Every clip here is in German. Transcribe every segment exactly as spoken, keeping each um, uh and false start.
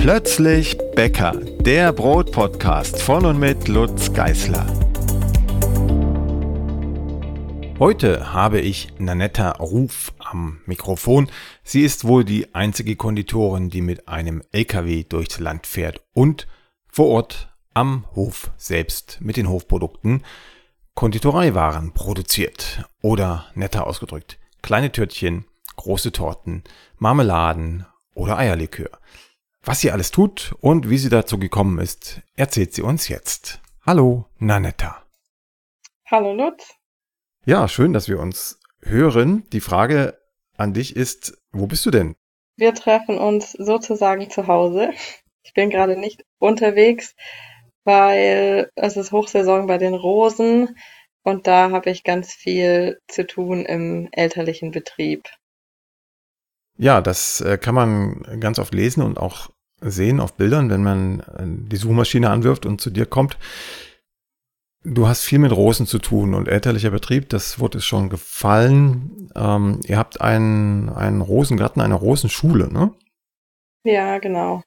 Plötzlich Bäcker, der Brotpodcast von und mit Lutz Geisler. Heute habe ich Nanetta Ruf am Mikrofon. Sie ist wohl die einzige Konditorin, die mit einem L K W durchs Land fährt und vor Ort am Hof selbst mit den Hofprodukten Konditoreiwaren produziert. Oder netter ausgedrückt, kleine Törtchen, große Torten, Marmeladen oder Eierlikör. Was sie alles tut und wie sie dazu gekommen ist, erzählt sie uns jetzt. Hallo, Nanetta. Hallo, Lutz. Ja, schön, dass wir uns hören. Die Frage an dich ist, wo bist du denn? Wir treffen uns sozusagen zu Hause. Ich bin gerade nicht unterwegs, weil es ist Hochsaison bei den Rosen und da habe ich ganz viel zu tun im elterlichen Betrieb. Ja, das äh, kann man ganz oft lesen und auch sehen auf Bildern, wenn man äh, die Suchmaschine anwirft und zu dir kommt. Du hast viel mit Rosen zu tun und elterlicher Betrieb, das Wort ist schon gefallen. Ähm, ihr habt einen, einen Rosengarten, eine Rosenschule, ne? Ja, genau.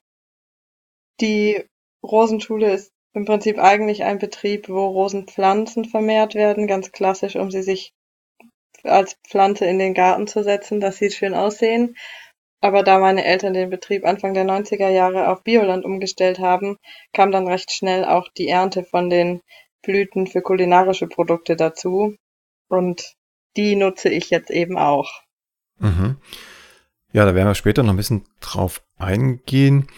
Die Rosenschule ist im Prinzip eigentlich ein Betrieb, wo Rosenpflanzen vermehrt werden, ganz klassisch, um sie sich als Pflanze in den Garten zu setzen. Das sieht schön aussehen. Aber da meine Eltern den Betrieb Anfang der neunziger Jahre auf Bioland umgestellt haben, kam dann recht schnell auch die Ernte von den Blüten für kulinarische Produkte dazu. Und die nutze ich jetzt eben auch. Mhm. Ja, da werden wir später noch ein bisschen drauf eingehen.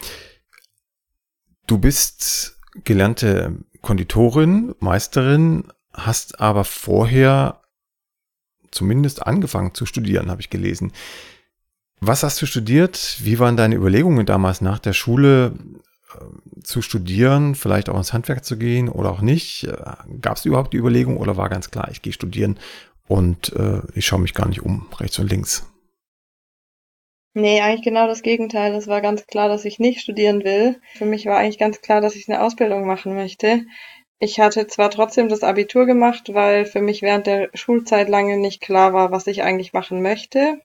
Du bist gelernte Konditorin, Meisterin, hast aber vorher zumindest angefangen zu studieren, habe ich gelesen. Was hast du studiert? Wie waren deine Überlegungen damals nach der Schule äh, zu studieren, vielleicht auch ins Handwerk zu gehen oder auch nicht? Gab es überhaupt die Überlegung oder war ganz klar, ich gehe studieren und äh, ich schaue mich gar nicht um, rechts und links? Nee, eigentlich genau das Gegenteil. Es war ganz klar, dass ich nicht studieren will. Für mich war eigentlich ganz klar, dass ich eine Ausbildung machen möchte. Ich hatte zwar trotzdem das Abitur gemacht, weil für mich während der Schulzeit lange nicht klar war, was ich eigentlich machen möchte.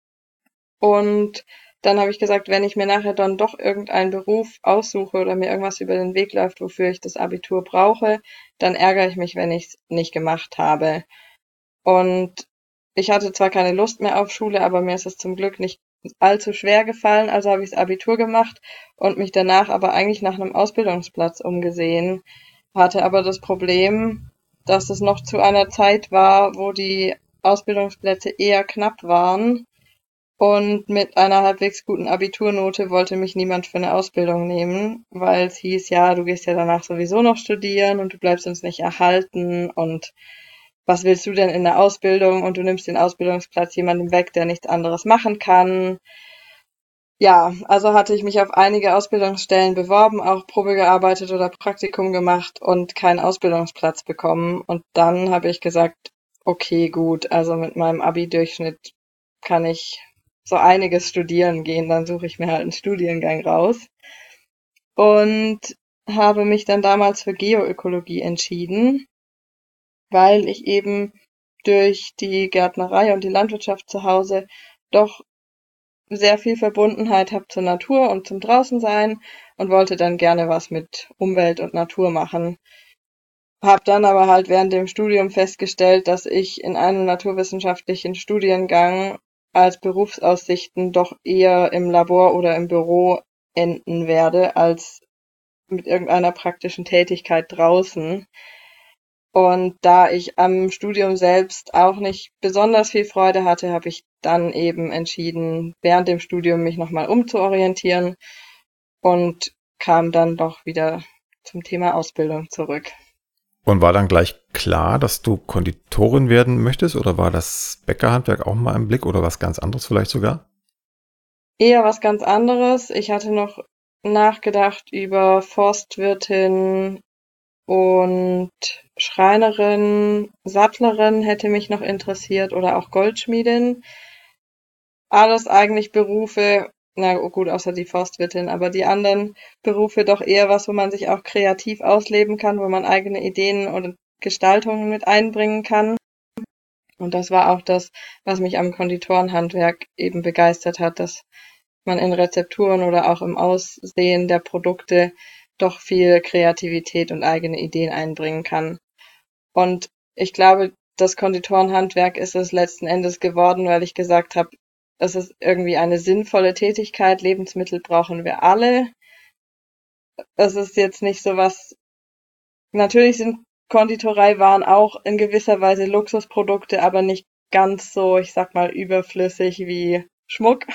Und dann habe ich gesagt, wenn ich mir nachher dann doch irgendeinen Beruf aussuche oder mir irgendwas über den Weg läuft, wofür ich das Abitur brauche, dann ärgere ich mich, wenn ich es nicht gemacht habe. Und ich hatte zwar keine Lust mehr auf Schule, aber mir ist es zum Glück nicht allzu schwer gefallen, also habe ich das Abitur gemacht und mich danach aber eigentlich nach einem Ausbildungsplatz umgesehen, hatte aber das Problem, dass es noch zu einer Zeit war, wo die Ausbildungsplätze eher knapp waren und mit einer halbwegs guten Abiturnote wollte mich niemand für eine Ausbildung nehmen, weil es hieß, ja, du gehst ja danach sowieso noch studieren und du bleibst uns nicht erhalten und was willst du denn in der Ausbildung und du nimmst den Ausbildungsplatz jemandem weg, der nichts anderes machen kann. Ja, also hatte ich mich auf einige Ausbildungsstellen beworben, auch Probe gearbeitet oder Praktikum gemacht und keinen Ausbildungsplatz bekommen. Und dann habe ich gesagt, okay, gut, also mit meinem Abi-Durchschnitt kann ich so einiges studieren gehen, dann suche ich mir halt einen Studiengang raus. Und habe mich dann damals für Geoökologie entschieden, weil ich eben durch die Gärtnerei und die Landwirtschaft zu Hause doch sehr viel Verbundenheit habe zur Natur und zum Draußensein und wollte dann gerne was mit Umwelt und Natur machen. Hab dann aber halt während dem Studium festgestellt, dass ich in einem naturwissenschaftlichen Studiengang als Berufsaussichten doch eher im Labor oder im Büro enden werde, als mit irgendeiner praktischen Tätigkeit draußen. Und da ich am Studium selbst auch nicht besonders viel Freude hatte, habe ich dann eben entschieden, während dem Studium mich nochmal umzuorientieren und kam dann doch wieder zum Thema Ausbildung zurück. Und war dann gleich klar, dass du Konditorin werden möchtest oder war das Bäckerhandwerk auch mal im Blick oder was ganz anderes vielleicht sogar? Eher was ganz anderes. Ich hatte noch nachgedacht über Forstwirtin und Schreinerin, Sattlerin hätte mich noch interessiert oder auch Goldschmiedin. Alles eigentlich Berufe, na gut, außer die Forstwirtin, aber die anderen Berufe doch eher was, wo man sich auch kreativ ausleben kann, wo man eigene Ideen und Gestaltungen mit einbringen kann. Und das war auch das, was mich am Konditorenhandwerk eben begeistert hat, dass man in Rezepturen oder auch im Aussehen der Produkte doch viel Kreativität und eigene Ideen einbringen kann. Und ich glaube, das Konditorenhandwerk ist es letzten Endes geworden, weil ich gesagt habe, es ist irgendwie eine sinnvolle Tätigkeit. Lebensmittel brauchen wir alle. Es ist jetzt nicht so was, natürlich sind Konditoreiwaren auch in gewisser Weise Luxusprodukte, aber nicht ganz so, ich sag mal, überflüssig wie Schmuck.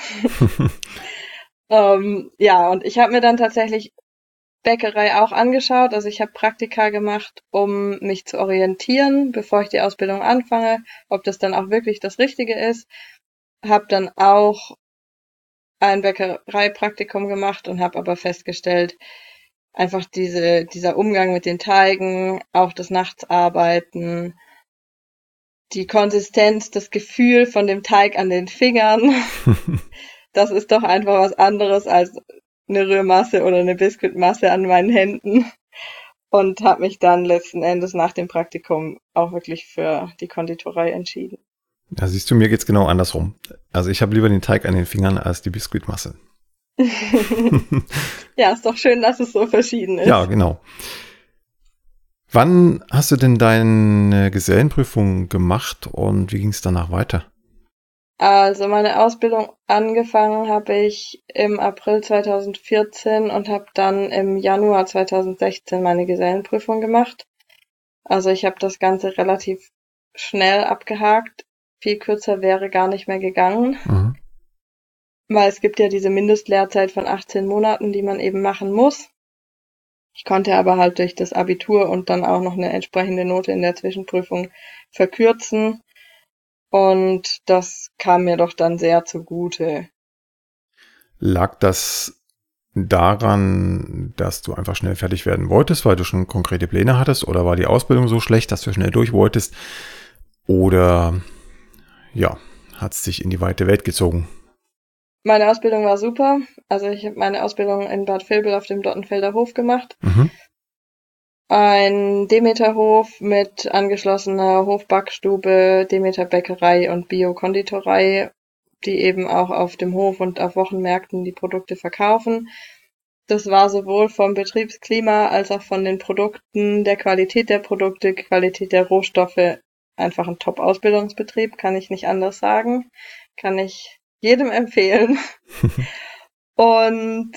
ähm, ja, und ich habe mir dann tatsächlich Bäckerei auch angeschaut. Also ich habe Praktika gemacht, um mich zu orientieren, bevor ich die Ausbildung anfange, ob das dann auch wirklich das Richtige ist. Habe dann auch ein Bäckereipraktikum gemacht und habe aber festgestellt, einfach diese, dieser Umgang mit den Teigen, auch das Nachtsarbeiten, die Konsistenz, das Gefühl von dem Teig an den Fingern, das ist doch einfach was anderes als eine Rührmasse oder eine Biskuitmasse an meinen Händen. Und habe mich dann letzten Endes nach dem Praktikum auch wirklich für die Konditorei entschieden. Ja, siehst du, mir geht's genau andersrum. Also ich habe lieber den Teig an den Fingern als die Biskuitmasse. Ja, ist doch schön, dass es so verschieden ist. Ja, genau. Wann hast du denn deine Gesellenprüfung gemacht und wie ging es danach weiter? Also meine Ausbildung angefangen habe ich im April zweitausendvierzehn und habe dann im Januar zweitausendsechzehn meine Gesellenprüfung gemacht. Also ich habe das Ganze relativ schnell abgehakt. Viel kürzer wäre gar nicht mehr gegangen. Mhm. Weil es gibt ja diese Mindestlehrzeit von achtzehn Monaten, die man eben machen muss. Ich konnte aber halt durch das Abitur und dann auch noch eine entsprechende Note in der Zwischenprüfung verkürzen. Und das kam mir doch dann sehr zugute. Lag das daran, dass du einfach schnell fertig werden wolltest, weil du schon konkrete Pläne hattest? Oder war die Ausbildung so schlecht, dass du schnell durch wolltest? Oder ja, hat es dich in die weite Welt gezogen? Meine Ausbildung war super. Also ich habe meine Ausbildung in Bad Vilbel auf dem Dottenfelder Hof gemacht. Mhm. Ein Demeterhof mit angeschlossener Hofbackstube, Demeterbäckerei und Bio-Konditorei, die eben auch auf dem Hof und auf Wochenmärkten die Produkte verkaufen. Das war sowohl vom Betriebsklima als auch von den Produkten, der Qualität der Produkte, Qualität der Rohstoffe einfach ein Top-Ausbildungsbetrieb, kann ich nicht anders sagen. Kann ich jedem empfehlen. Und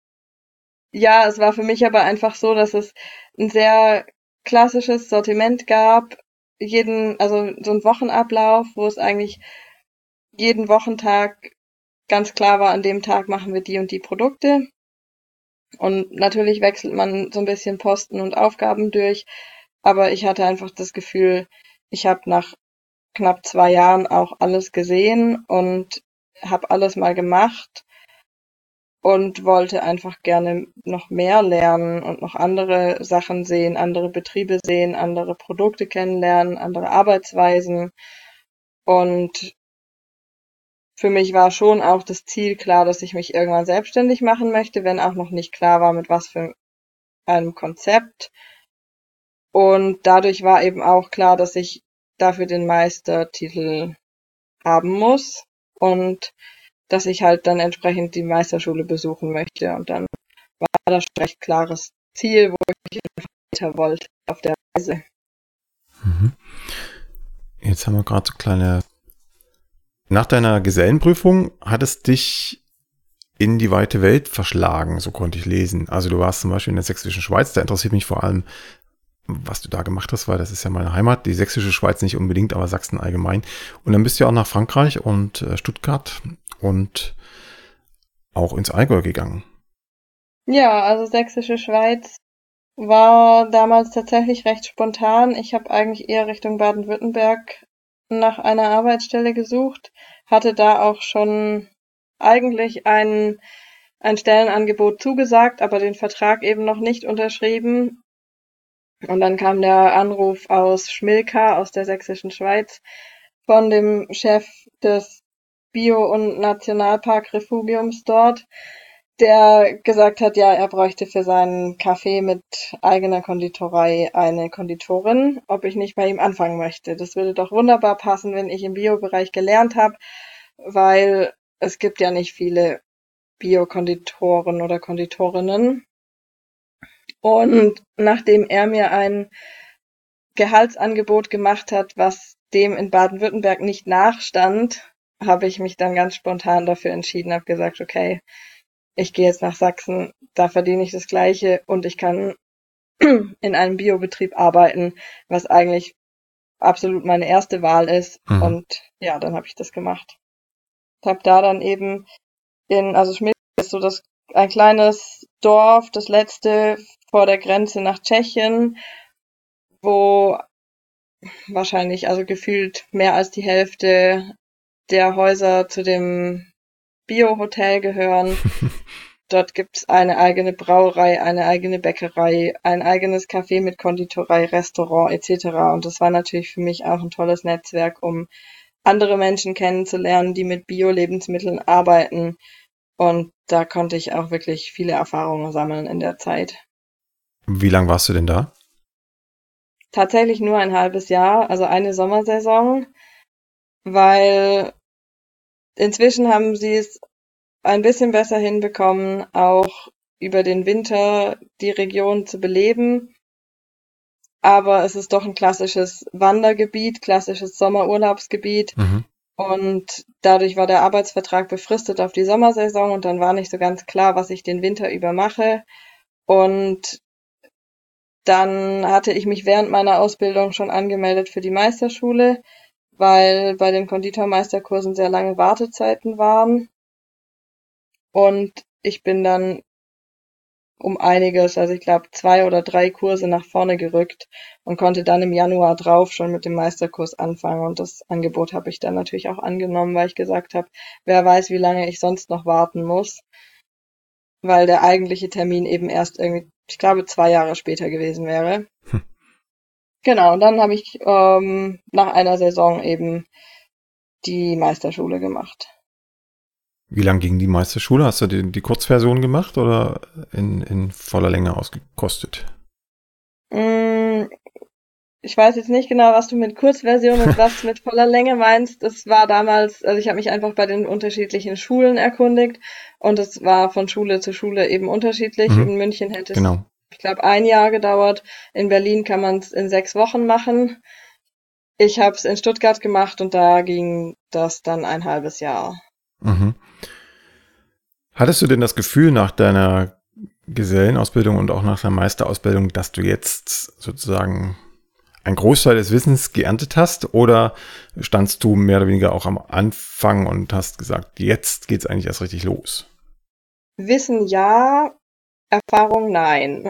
ja, es war für mich aber einfach so, dass es ein sehr klassisches Sortiment gab. Jeden, also so ein Wochenablauf, wo es eigentlich jeden Wochentag ganz klar war, an dem Tag machen wir die und die Produkte. Und natürlich wechselt man so ein bisschen Posten und Aufgaben durch, aber ich hatte einfach das Gefühl, ich habe nach knapp zwei Jahren auch alles gesehen und habe alles mal gemacht und wollte einfach gerne noch mehr lernen und noch andere Sachen sehen, andere Betriebe sehen, andere Produkte kennenlernen, andere Arbeitsweisen. Und für mich war schon auch das Ziel klar, dass ich mich irgendwann selbstständig machen möchte, wenn auch noch nicht klar war, mit was für einem Konzept. Und dadurch war eben auch klar, dass ich dafür den Meistertitel haben muss und dass ich halt dann entsprechend die Meisterschule besuchen möchte. Und dann war das ein recht klares Ziel, wo ich weiter wollte auf der Reise. Mhm. Jetzt haben wir gerade so kleine... Nach deiner Gesellenprüfung hat es dich in die weite Welt verschlagen, so konnte ich lesen. Also du warst zum Beispiel in der sächsischen Schweiz, da interessiert mich vor allem, was du da gemacht hast, weil das ist ja meine Heimat, die sächsische Schweiz nicht unbedingt, aber Sachsen allgemein. Und dann bist du ja auch nach Frankreich und äh, Stuttgart und auch ins Allgäu gegangen. Ja, also sächsische Schweiz war damals tatsächlich recht spontan. Ich habe eigentlich eher Richtung Baden-Württemberg nach einer Arbeitsstelle gesucht, hatte da auch schon eigentlich ein, ein Stellenangebot zugesagt, aber den Vertrag eben noch nicht unterschrieben. Und dann kam der Anruf aus Schmilka, aus der sächsischen Schweiz, von dem Chef des Bio- und Nationalpark Refugiums dort, der gesagt hat, ja, er bräuchte für seinen Kaffee mit eigener Konditorei eine Konditorin, ob ich nicht bei ihm anfangen möchte. Das würde doch wunderbar passen, wenn ich im Bio-Bereich gelernt habe, weil es gibt ja nicht viele Biokonditoren oder Konditorinnen. Und nachdem er mir ein Gehaltsangebot gemacht hat, was dem in Baden-Württemberg nicht nachstand, habe ich mich dann ganz spontan dafür entschieden, habe gesagt, okay, ich gehe jetzt nach Sachsen, da verdiene ich das Gleiche und ich kann in einem Biobetrieb arbeiten, was eigentlich absolut meine erste Wahl ist. Mhm. Und ja, dann habe ich das gemacht. Ich habe da dann eben in, also Schmid ist so das ein kleines Dorf, das letzte vor der Grenze nach Tschechien, wo wahrscheinlich also gefühlt mehr als die Hälfte der Häuser zu dem Bio-Hotel gehören. Dort gibt's eine eigene Brauerei, eine eigene Bäckerei, ein eigenes Café mit Konditorei, Restaurant et cetera. Und das war natürlich für mich auch ein tolles Netzwerk, um andere Menschen kennenzulernen, die mit Bio-Lebensmitteln arbeiten. Und da konnte ich auch wirklich viele Erfahrungen sammeln in der Zeit. Wie lange warst du denn da? Tatsächlich nur ein halbes Jahr, also eine Sommersaison, weil inzwischen haben sie es ein bisschen besser hinbekommen, auch über den Winter die Region zu beleben. Aber es ist doch ein klassisches Wandergebiet, klassisches Sommerurlaubsgebiet. Mhm. Und dadurch war der Arbeitsvertrag befristet auf die Sommersaison und dann war nicht so ganz klar, was ich den Winter über mache. Und dann hatte ich mich während meiner Ausbildung schon angemeldet für die Meisterschule, weil bei den Konditormeisterkursen sehr lange Wartezeiten waren. Und ich bin dann um einiges, also ich glaube zwei oder drei Kurse nach vorne gerückt und konnte dann im Januar drauf schon mit dem Meisterkurs anfangen. Und das Angebot habe ich dann natürlich auch angenommen, weil ich gesagt habe, wer weiß, wie lange ich sonst noch warten muss, weil der eigentliche Termin eben erst irgendwie, ich glaube, zwei Jahre später gewesen wäre. Hm. Genau, und dann habe ich ähm, nach einer Saison eben die Meisterschule gemacht. Wie lang ging die Meisterschule? Hast du die, die Kurzversion gemacht oder in, in voller Länge ausgekostet? Mm, Ich weiß jetzt nicht genau, was du mit Kurzversion und was mit voller Länge meinst. Das war damals, also ich habe mich einfach bei den unterschiedlichen Schulen erkundigt und es war von Schule zu Schule eben unterschiedlich. Mhm. In München hätte es, Genau. ich glaube, ein Jahr gedauert. In Berlin kann man es in sechs Wochen machen. Ich habe es in Stuttgart gemacht und da ging das dann ein halbes Jahr. Mhm. Hattest du denn das Gefühl nach deiner Gesellenausbildung und auch nach der Meisterausbildung, dass du jetzt sozusagen einen Großteil des Wissens geerntet hast, oder standst du mehr oder weniger auch am Anfang und hast gesagt, jetzt geht's eigentlich erst richtig los? Wissen ja, Erfahrung nein.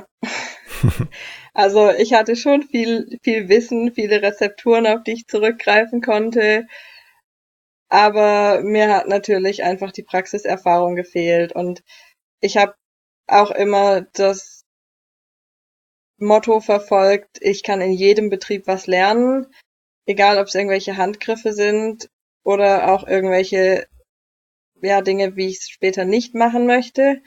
Also ich hatte schon viel, viel Wissen, viele Rezepturen, auf die ich zurückgreifen konnte. Aber mir hat natürlich einfach die Praxiserfahrung gefehlt und ich habe auch immer das Motto verfolgt, ich kann in jedem Betrieb was lernen, egal ob es irgendwelche Handgriffe sind oder auch irgendwelche ja, Dinge, wie ich es später nicht machen möchte.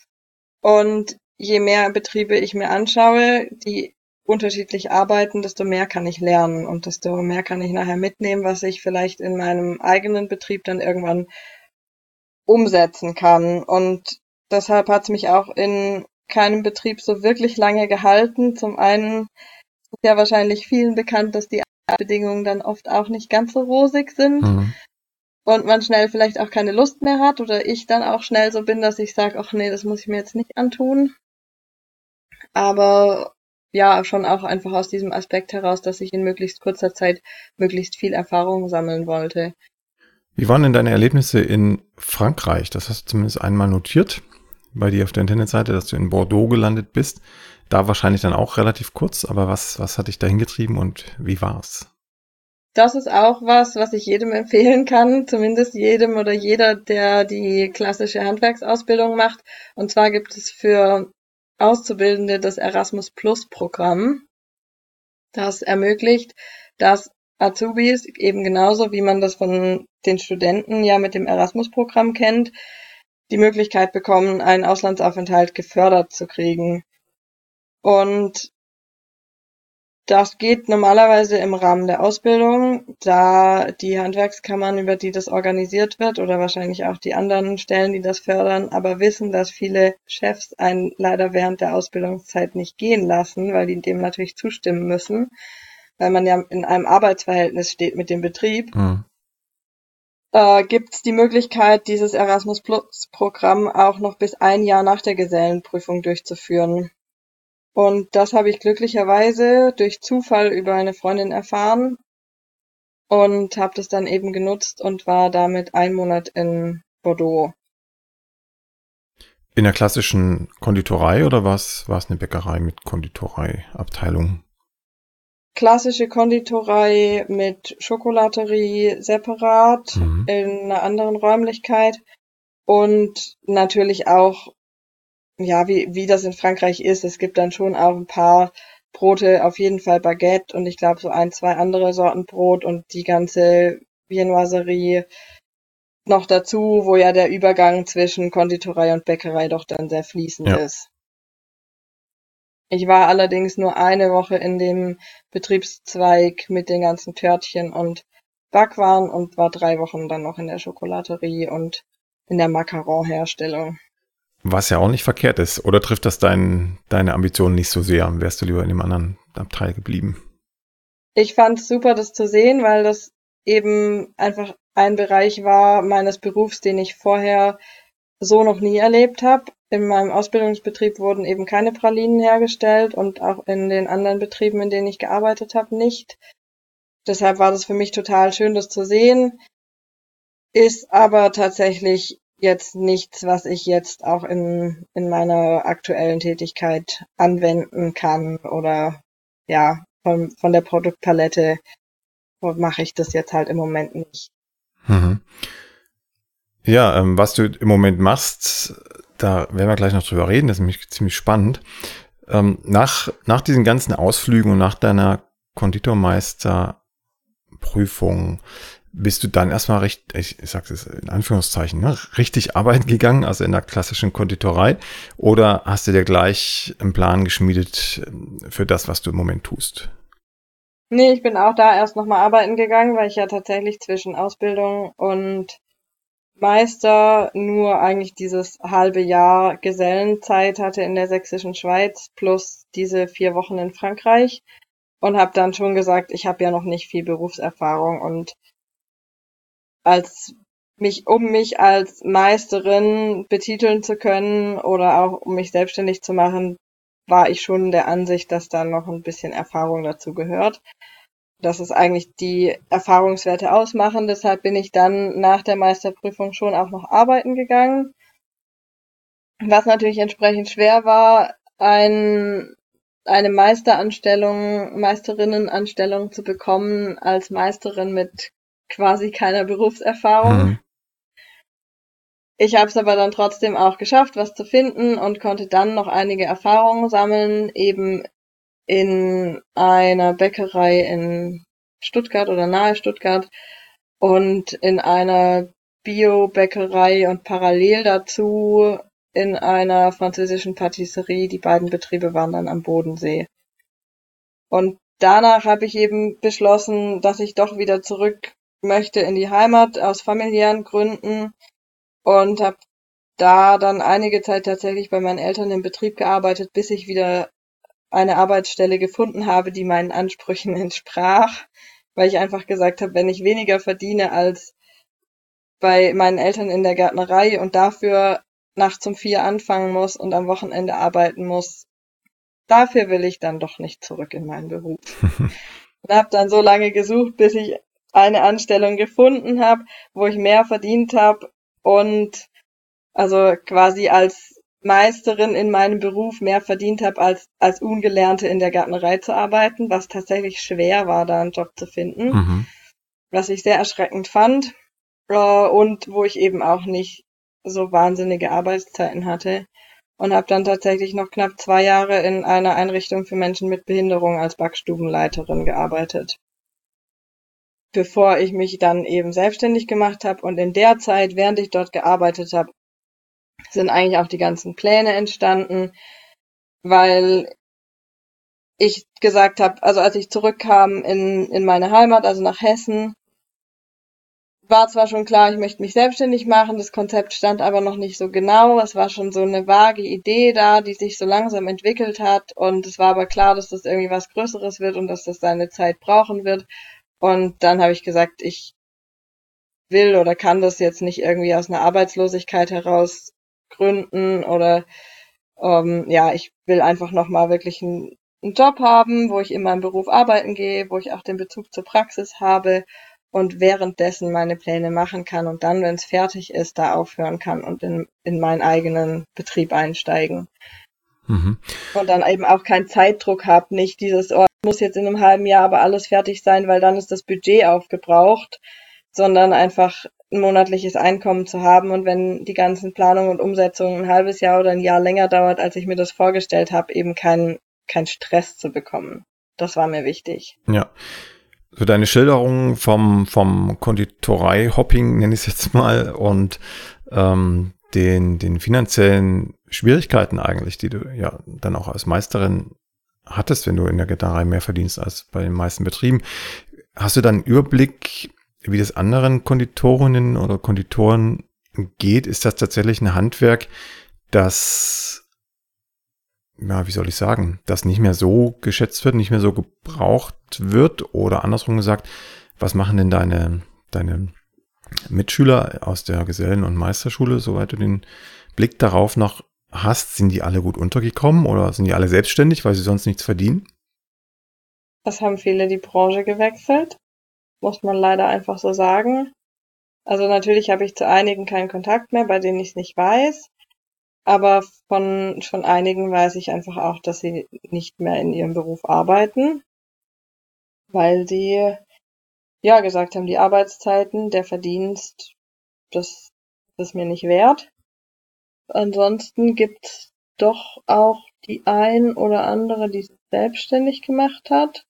Und je mehr Betriebe ich mir anschaue, die unterschiedlich arbeiten, desto mehr kann ich lernen und desto mehr kann ich nachher mitnehmen, was ich vielleicht in meinem eigenen Betrieb dann irgendwann umsetzen kann. Und deshalb hat es mich auch in keinem Betrieb so wirklich lange gehalten. Zum einen ist ja wahrscheinlich vielen bekannt, dass die Bedingungen dann oft auch nicht ganz so rosig sind Mhm. und man schnell vielleicht auch keine Lust mehr hat oder ich dann auch schnell so bin, dass ich sage, ach nee, das muss ich mir jetzt nicht antun. Aber ja, schon auch einfach aus diesem Aspekt heraus, dass ich in möglichst kurzer Zeit möglichst viel Erfahrung sammeln wollte. Wie waren denn deine Erlebnisse in Frankreich? Das hast du zumindest einmal notiert bei dir auf der Internetseite, dass du in Bordeaux gelandet bist. Da wahrscheinlich dann auch relativ kurz, aber was, was hat dich da hingetrieben und wie war's? Das ist auch was, was ich jedem empfehlen kann, zumindest jedem oder jeder, der die klassische Handwerksausbildung macht. Und zwar gibt es für Auszubildende das Erasmus Plus Programm. Das ermöglicht, dass Azubis eben genauso, wie man das von den Studenten ja mit dem Erasmus-Programm kennt, die Möglichkeit bekommen, einen Auslandsaufenthalt gefördert zu kriegen. Und Das geht normalerweise im Rahmen der Ausbildung, da die Handwerkskammern, über die das organisiert wird, oder wahrscheinlich auch die anderen Stellen, die das fördern, aber wissen, dass viele Chefs einen leider während der Ausbildungszeit nicht gehen lassen, weil die dem natürlich zustimmen müssen, weil man ja in einem Arbeitsverhältnis steht mit dem Betrieb. Hm. Äh, gibt es die Möglichkeit, dieses Erasmus-Plus-Programm auch noch bis ein Jahr nach der Gesellenprüfung durchzuführen. Und das habe ich glücklicherweise durch Zufall über eine Freundin erfahren und habe das dann eben genutzt und war damit einen Monat in Bordeaux. In der klassischen Konditorei oder was war es eine Bäckerei mit Konditoreiabteilung? Klassische Konditorei mit Schokolaterie separat Mhm. in einer anderen Räumlichkeit und natürlich auch, ja, wie, wie das in Frankreich ist. Es gibt dann schon auch ein paar Brote, auf jeden Fall Baguette und ich glaube so ein, zwei andere Sorten Brot und die ganze Viennoiserie noch dazu, wo ja der Übergang zwischen Konditorei und Bäckerei doch dann sehr fließend Ja. ist. Ich war allerdings nur eine Woche in dem Betriebszweig mit den ganzen Törtchen und Backwaren und war drei Wochen dann noch in der Schokolaterie und in der Macaron-Herstellung. Was ja auch nicht verkehrt ist. Oder trifft das dein, deine Ambitionen nicht so sehr? Wärst du lieber in dem anderen Abteil geblieben? Ich fand es super, das zu sehen, weil das eben einfach ein Bereich war meines Berufs, den ich vorher so noch nie erlebt habe. In meinem Ausbildungsbetrieb wurden eben keine Pralinen hergestellt und auch in den anderen Betrieben, in denen ich gearbeitet habe, nicht. Deshalb war das für mich total schön, das zu sehen. Ist aber tatsächlich jetzt nichts, was ich jetzt auch in, in meiner aktuellen Tätigkeit anwenden kann oder ja, von, von der Produktpalette mache ich das jetzt halt im Moment nicht. Mhm. Ja, ähm, was du im Moment machst, da werden wir gleich noch drüber reden, das ist nämlich ziemlich spannend. Ähm, nach, nach diesen ganzen Ausflügen und nach deiner Konditormeisterprüfung bist du dann erstmal recht, ich, ich sage es in Anführungszeichen, ne, richtig arbeiten gegangen, also in der klassischen Konditorei, oder hast du dir gleich einen Plan geschmiedet für das, was du im Moment tust? Nee, ich bin auch da erst nochmal arbeiten gegangen, weil ich ja tatsächlich zwischen Ausbildung und Meister nur eigentlich dieses halbe Jahr Gesellenzeit hatte in der sächsischen Schweiz plus diese vier Wochen in Frankreich und habe dann schon gesagt, ich habe ja noch nicht viel Berufserfahrung und als mich, um mich als Meisterin betiteln zu können oder auch um mich selbstständig zu machen, war ich schon der Ansicht, dass da noch ein bisschen Erfahrung dazu gehört. Dass es eigentlich die Erfahrungswerte ausmachen. Deshalb bin ich dann nach der Meisterprüfung schon auch noch arbeiten gegangen. Was natürlich entsprechend schwer war, ein, eine Meisteranstellung, Meisterinnenanstellung zu bekommen als Meisterin mit quasi keiner Berufserfahrung. Hm. Ich habe es aber dann trotzdem auch geschafft, was zu finden und konnte dann noch einige Erfahrungen sammeln, eben in einer Bäckerei in Stuttgart oder nahe Stuttgart und in einer Bio-Bäckerei und parallel dazu in einer französischen Patisserie. Die beiden Betriebe waren dann am Bodensee. Und danach habe ich eben beschlossen, dass ich doch wieder zurück möchte in die Heimat aus familiären Gründen und habe da dann einige Zeit tatsächlich bei meinen Eltern im Betrieb gearbeitet, bis ich wieder eine Arbeitsstelle gefunden habe, die meinen Ansprüchen entsprach, weil ich einfach gesagt habe, wenn ich weniger verdiene als bei meinen Eltern in der Gärtnerei und dafür nachts um vier anfangen muss und am Wochenende arbeiten muss, dafür will ich dann doch nicht zurück in meinen Beruf. Und habe dann so lange gesucht, bis ich eine Anstellung gefunden habe, wo ich mehr verdient habe und also quasi als Meisterin in meinem Beruf mehr verdient habe, als als Ungelernte in der Gärtnerei zu arbeiten, was tatsächlich schwer war, da einen Job zu finden, Mhm. was ich sehr erschreckend fand äh, und wo ich eben auch nicht so wahnsinnige Arbeitszeiten hatte und habe dann tatsächlich noch knapp zwei Jahre in einer Einrichtung für Menschen mit Behinderung als Backstubenleiterin gearbeitet, bevor ich mich dann eben selbstständig gemacht habe. Und in der Zeit, während ich dort gearbeitet habe, sind eigentlich auch die ganzen Pläne entstanden, weil ich gesagt habe, also als ich zurückkam in, in meine Heimat, also nach Hessen, war zwar schon klar, ich möchte mich selbstständig machen, das Konzept stand aber noch nicht so genau. Es war schon so eine vage Idee da, die sich so langsam entwickelt hat. Und es war aber klar, dass das irgendwie was Größeres wird und dass das seine Zeit brauchen wird. Und dann habe ich gesagt, ich will oder kann das jetzt nicht irgendwie aus einer Arbeitslosigkeit heraus gründen oder ähm, ja, ich will einfach nochmal wirklich einen, einen Job haben, wo ich in meinem Beruf arbeiten gehe, wo ich auch den Bezug zur Praxis habe und währenddessen meine Pläne machen kann und dann, wenn es fertig ist, da aufhören kann und in, in meinen eigenen Betrieb einsteigen. Mhm. Und dann eben auch keinen Zeitdruck habe, nicht dieses, oh, muss jetzt in einem halben Jahr aber alles fertig sein, weil dann ist das Budget aufgebraucht, sondern einfach ein monatliches Einkommen zu haben und wenn die ganzen Planungen und Umsetzungen ein halbes Jahr oder ein Jahr länger dauert, als ich mir das vorgestellt habe, eben keinen kein Stress zu bekommen. Das war mir wichtig. Ja. So deine Schilderung vom, vom Konditorei-Hopping, nenne ich es jetzt mal, und ähm, den, den finanziellen Schwierigkeiten eigentlich, die du ja dann auch als Meisterin hattest, wenn du in der Gitarrei mehr verdienst als bei den meisten Betrieben. Hast du dann einen Überblick, wie das anderen Konditorinnen oder Konditoren geht? Ist das tatsächlich ein Handwerk, das, ja, wie soll ich sagen, das nicht mehr so geschätzt wird, nicht mehr so gebraucht wird? Oder andersrum gesagt, was machen denn deine, deine Mitschüler aus der Gesellen- und Meisterschule, soweit du den Blick darauf noch hast? Sind die alle gut untergekommen oder sind die alle selbstständig, weil sie sonst nichts verdienen? Es haben viele die Branche gewechselt, muss man leider einfach so sagen. Also natürlich habe ich zu einigen keinen Kontakt mehr, bei denen ich es nicht weiß. Aber von, von einigen weiß ich einfach auch, dass sie nicht mehr in ihrem Beruf arbeiten, weil sie ja gesagt haben, die Arbeitszeiten, der Verdienst, das ist mir nicht wert. Ansonsten gibt's doch auch die ein oder andere, die sich selbstständig gemacht hat.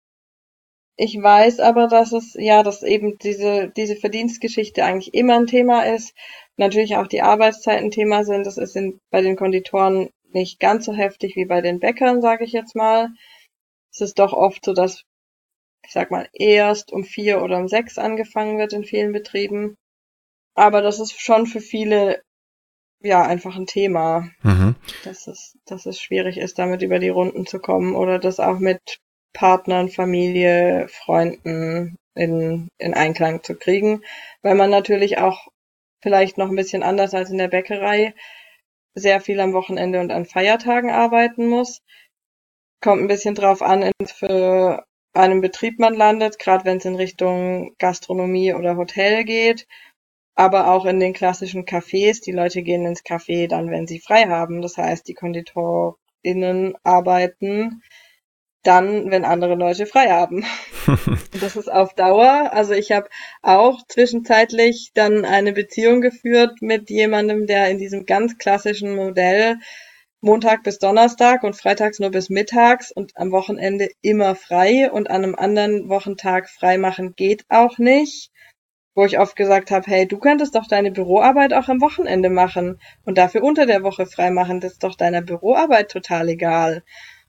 Ich weiß aber, dass es, ja, dass eben diese, diese Verdienstgeschichte eigentlich immer ein Thema ist. Natürlich auch die Arbeitszeiten Thema sind. Das ist in, bei den Konditoren nicht ganz so heftig wie bei den Bäckern, sage ich jetzt mal. Es ist doch oft so, dass, ich sag mal, erst um vier oder um sechs angefangen wird in vielen Betrieben. Aber das ist schon für viele, ja, einfach ein Thema. Mhm. Dass es, dass es schwierig ist, damit über die Runden zu kommen oder das auch mit Partnern, Familie, Freunden in, in Einklang zu kriegen, weil man natürlich auch vielleicht noch ein bisschen anders als in der Bäckerei sehr viel am Wochenende und an Feiertagen arbeiten muss. Kommt ein bisschen drauf an, in für einen Betrieb man landet, gerade wenn es in Richtung Gastronomie oder Hotel geht, aber auch in den klassischen Cafés. Die Leute gehen ins Café dann, wenn sie frei haben. Das heißt, die KonditorInnen arbeiten dann, wenn andere Leute frei haben. Und das ist auf Dauer. Also ich habe auch zwischenzeitlich dann eine Beziehung geführt mit jemandem, der in diesem ganz klassischen Modell Montag bis Donnerstag und freitags nur bis mittags und am Wochenende immer frei und an einem anderen Wochentag frei machen geht auch nicht. Wo ich oft gesagt habe, hey, du könntest doch deine Büroarbeit auch am Wochenende machen und dafür unter der Woche frei machen. Das ist doch deiner Büroarbeit total egal.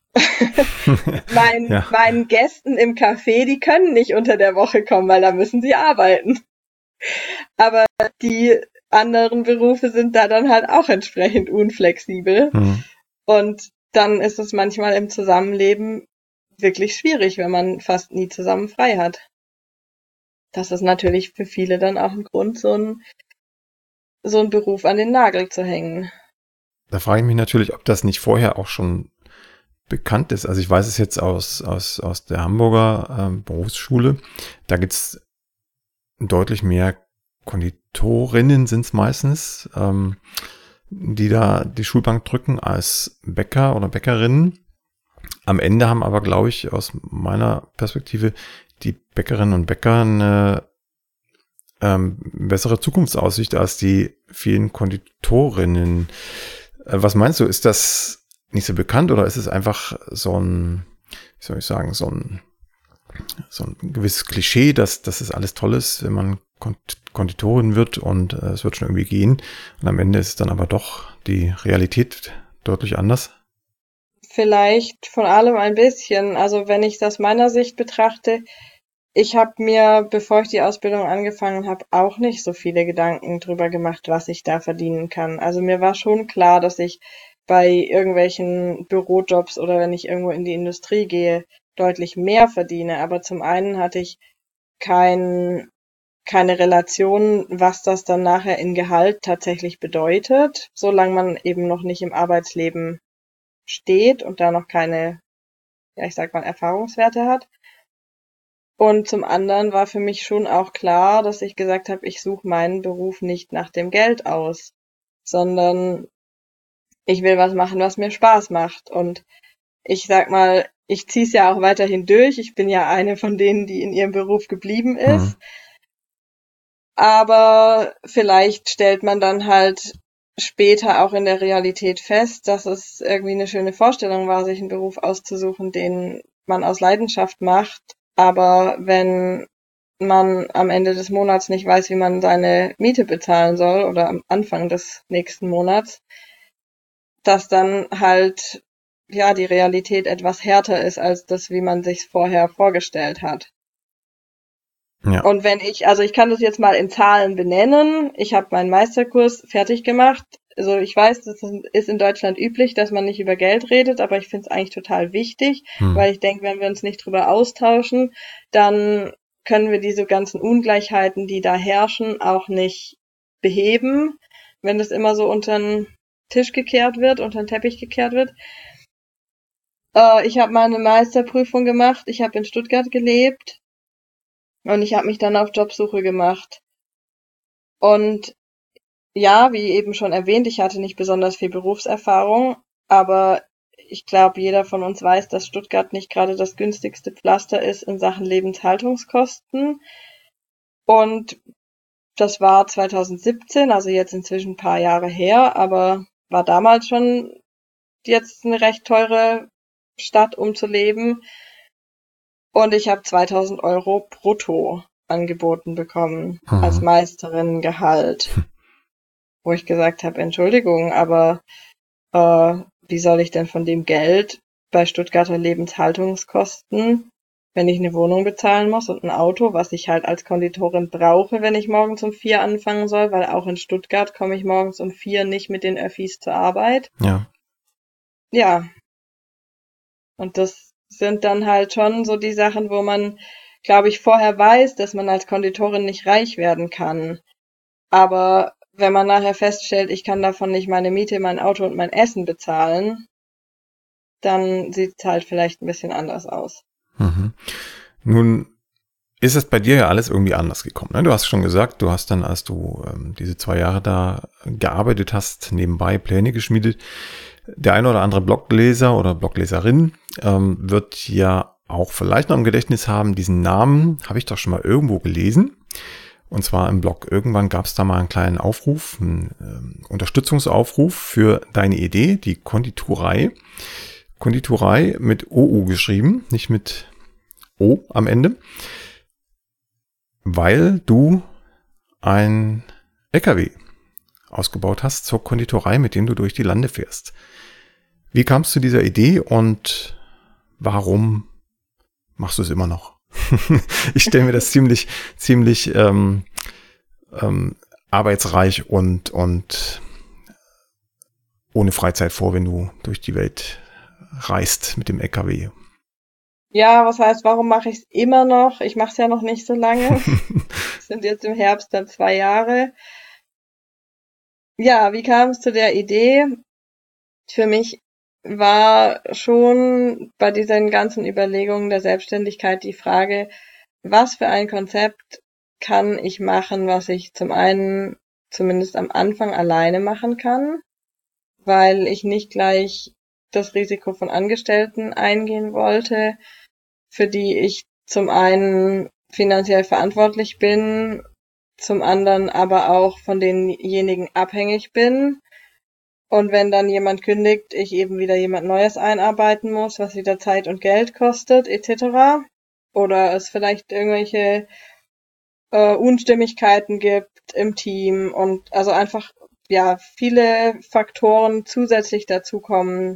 mein, ja. Meinen Gästen im Café, die können nicht unter der Woche kommen, weil da müssen sie arbeiten. Aber die anderen Berufe sind da dann halt auch entsprechend unflexibel. Mhm. Und dann ist es manchmal im Zusammenleben wirklich schwierig, wenn man fast nie zusammen frei hat. Das ist natürlich für viele dann auch ein Grund, so ein so einen Beruf an den Nagel zu hängen. Da frage ich mich natürlich, ob das nicht vorher auch schon bekannt ist. Also ich weiß es jetzt aus, aus, aus der Hamburger ähm, Berufsschule. Da gibt's deutlich mehr Konditorinnen sind es meistens, ähm, die da die Schulbank drücken als Bäcker oder Bäckerinnen. Am Ende haben aber, glaube ich, aus meiner Perspektive die Bäckerinnen und Bäcker eine ähm, bessere Zukunftsaussicht als die vielen Konditorinnen. Äh, was meinst du, ist das nicht so bekannt oder ist es einfach so ein, wie soll ich sagen, so ein, so ein gewisses Klischee, dass, dass es alles toll ist, wenn man Konditorin wird und äh, es wird schon irgendwie gehen und am Ende ist es dann aber doch die Realität deutlich anders? vielleicht von allem ein bisschen. Also wenn ich es aus meiner Sicht betrachte, ich habe mir, bevor ich die Ausbildung angefangen habe, auch nicht so viele Gedanken drüber gemacht, was ich da verdienen kann. Also mir war schon klar, dass ich bei irgendwelchen Bürojobs oder wenn ich irgendwo in die Industrie gehe, deutlich mehr verdiene. Aber zum einen hatte ich kein, keine Relation, was das dann nachher in Gehalt tatsächlich bedeutet, solange man eben noch nicht im Arbeitsleben steht und da noch keine, ja, ich sag mal, Erfahrungswerte hat. Und zum anderen war für mich schon auch klar, dass ich gesagt habe, ich suche meinen Beruf nicht nach dem Geld aus, sondern ich will was machen, was mir Spaß macht. Und ich sag mal, ich ziehe es ja auch weiterhin durch. Ich bin ja eine von denen, die in ihrem Beruf geblieben Hm. ist. Aber vielleicht stellt man dann halt später auch in der Realität fest, dass es irgendwie eine schöne Vorstellung war, sich einen Beruf auszusuchen, den man aus Leidenschaft macht. Aber wenn man am Ende des Monats nicht weiß, wie man seine Miete bezahlen soll oder am Anfang des nächsten Monats, dass dann halt ja die Realität etwas härter ist als das, wie man sich vorher vorgestellt hat. Ja. Und wenn ich, also ich kann das jetzt mal in Zahlen benennen. Ich habe meinen Meisterkurs fertig gemacht. Also ich weiß, das ist in Deutschland üblich, dass man nicht über Geld redet, aber ich finde es eigentlich total wichtig, Hm. weil ich denke, wenn wir uns nicht drüber austauschen, dann können wir diese ganzen Ungleichheiten, die da herrschen, auch nicht beheben, wenn das immer so unter den Tisch gekehrt wird, unter den Teppich gekehrt wird. Äh, ich habe meine Meisterprüfung gemacht. Ich habe in Stuttgart gelebt. Und ich habe mich dann auf Jobsuche gemacht. Und ja, wie eben schon erwähnt, ich hatte nicht besonders viel Berufserfahrung, aber ich glaube, jeder von uns weiß, dass Stuttgart nicht gerade das günstigste Pflaster ist in Sachen Lebenshaltungskosten. Und das war zweitausendsiebzehn, also jetzt inzwischen ein paar Jahre her, aber war damals schon jetzt eine recht teure Stadt, um zu leben. Und ich habe zweitausend Euro brutto angeboten bekommen als Mhm. Meisterinnengehalt, wo ich gesagt habe, Entschuldigung, aber äh, wie soll ich denn von dem Geld bei Stuttgarter Lebenshaltungskosten, wenn ich eine Wohnung bezahlen muss und ein Auto, was ich halt als Konditorin brauche, wenn ich morgens um vier anfangen soll, weil auch in Stuttgart komme ich morgens um vier nicht mit den Öffis zur Arbeit. Ja. Ja, und das sind dann halt schon so die Sachen, wo man, glaube ich, vorher weiß, dass man als Konditorin nicht reich werden kann. Aber wenn man nachher feststellt, ich kann davon nicht meine Miete, mein Auto und mein Essen bezahlen, dann sieht es halt vielleicht ein bisschen anders aus. Mhm. Nun ist es bei dir ja alles irgendwie anders gekommen. Ne? Du hast schon gesagt, du hast dann, als du ähm, diese zwei Jahre da gearbeitet hast, nebenbei Pläne geschmiedet. Der eine oder andere Blogleser oder Blogleserin ähm, wird ja auch vielleicht noch im Gedächtnis haben, diesen Namen habe ich doch schon mal irgendwo gelesen. Und zwar im Blog. Irgendwann gab es da mal einen kleinen Aufruf, einen ähm, Unterstützungsaufruf für deine Idee, die Konditorei. Konditorei mit O U geschrieben, nicht mit O am Ende. Weil du ein L K W ausgebaut hast zur Konditorei, mit dem du durch die Lande fährst. Wie kamst du zu dieser Idee und warum machst du es immer noch? Ich stelle mir das ziemlich, ziemlich ähm, ähm, arbeitsreich und, und ohne Freizeit vor, wenn du durch die Welt reist mit dem L K W. Ja, was heißt, warum mache ich es immer noch? Ich mache es ja noch nicht so lange. Es sind jetzt im Herbst dann zwei Jahre. Ja, wie kam es zu der Idee? Für mich war schon bei diesen ganzen Überlegungen der Selbstständigkeit die Frage, was für ein Konzept kann ich machen, was ich zum einen zumindest am Anfang alleine machen kann, weil ich nicht gleich das Risiko von Angestellten eingehen wollte, für die ich zum einen finanziell verantwortlich bin, zum anderen aber auch von denjenigen abhängig bin. Und wenn dann jemand kündigt, ich eben wieder jemand Neues einarbeiten muss, was wieder Zeit und Geld kostet, et cetera. Oder es vielleicht irgendwelche äh, Unstimmigkeiten gibt im Team und also einfach ja viele Faktoren zusätzlich dazukommen,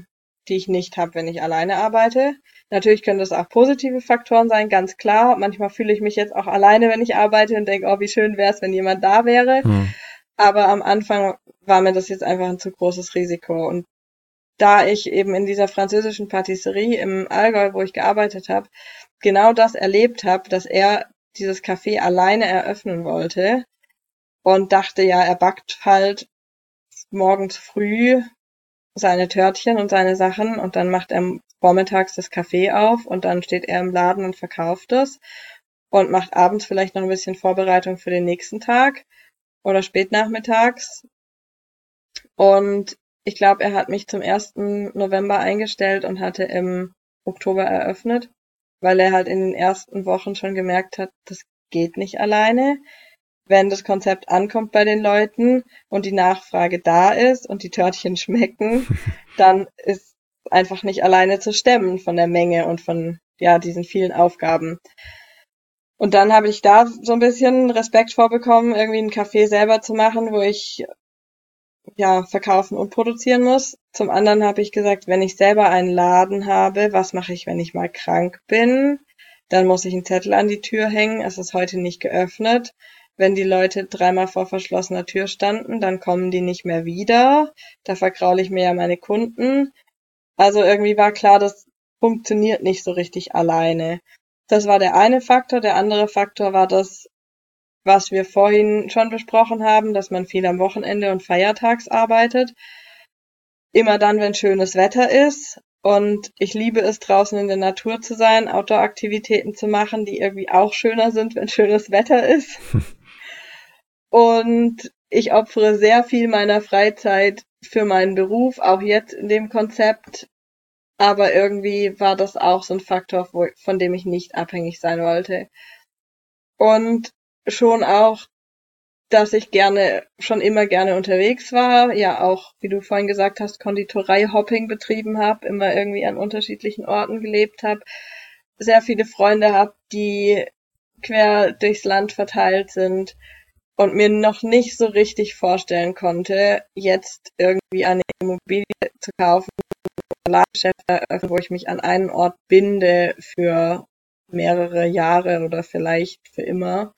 die ich nicht habe, wenn ich alleine arbeite. Natürlich können das auch positive Faktoren sein, ganz klar. Manchmal fühle ich mich jetzt auch alleine, wenn ich arbeite und denke, oh, wie schön wäre es, wenn jemand da wäre. Hm. Aber am Anfang war mir das jetzt einfach ein zu großes Risiko. Und da ich eben in dieser französischen Patisserie im Allgäu, wo ich gearbeitet habe, genau das erlebt habe, dass er dieses Café alleine eröffnen wollte und dachte, ja, er backt halt morgens früh seine Törtchen und seine Sachen und dann macht er vormittags das Café auf und dann steht er im Laden und verkauft es und macht abends vielleicht noch ein bisschen Vorbereitung für den nächsten Tag oder spätnachmittags. Und ich glaube, er hat mich zum ersten November eingestellt und hatte im Oktober eröffnet, weil er halt in den ersten Wochen schon gemerkt hat, das geht nicht alleine. Wenn das Konzept ankommt bei den Leuten und die Nachfrage da ist und die Törtchen schmecken, dann ist einfach nicht alleine zu stemmen von der Menge und von ja diesen vielen Aufgaben. Und dann habe ich da so ein bisschen Respekt vorbekommen, irgendwie einen Kaffee selber zu machen, wo ich ja verkaufen und produzieren muss. Zum anderen habe ich gesagt, wenn ich selber einen Laden habe, was mache ich, wenn ich mal krank bin? Dann muss ich einen Zettel an die Tür hängen, es ist heute nicht geöffnet. Wenn die Leute dreimal vor verschlossener Tür standen, dann kommen die nicht mehr wieder. Da vergraule ich mir ja meine Kunden. Also irgendwie war klar, das funktioniert nicht so richtig alleine. Das war der eine Faktor. Der andere Faktor war das, was wir vorhin schon besprochen haben, dass man viel am Wochenende und feiertags arbeitet. Immer dann, wenn schönes Wetter ist. Und ich liebe es, draußen in der Natur zu sein, Outdoor-Aktivitäten zu machen, die irgendwie auch schöner sind, wenn schönes Wetter ist. Und ich opfere sehr viel meiner Freizeit für meinen Beruf, auch jetzt in dem Konzept. Aber irgendwie war das auch so ein Faktor, wo, von dem ich nicht abhängig sein wollte. Und schon auch, dass ich gerne, schon immer gerne unterwegs war, ja auch, wie du vorhin gesagt hast, Konditorei-Hopping betrieben habe, immer irgendwie an unterschiedlichen Orten gelebt habe, sehr viele Freunde habe, die quer durchs Land verteilt sind und mir noch nicht so richtig vorstellen konnte, jetzt irgendwie eine Immobilie zu kaufen, ein Ladengeschäft eröffnen, wo ich mich an einen Ort binde für mehrere Jahre oder vielleicht für immer.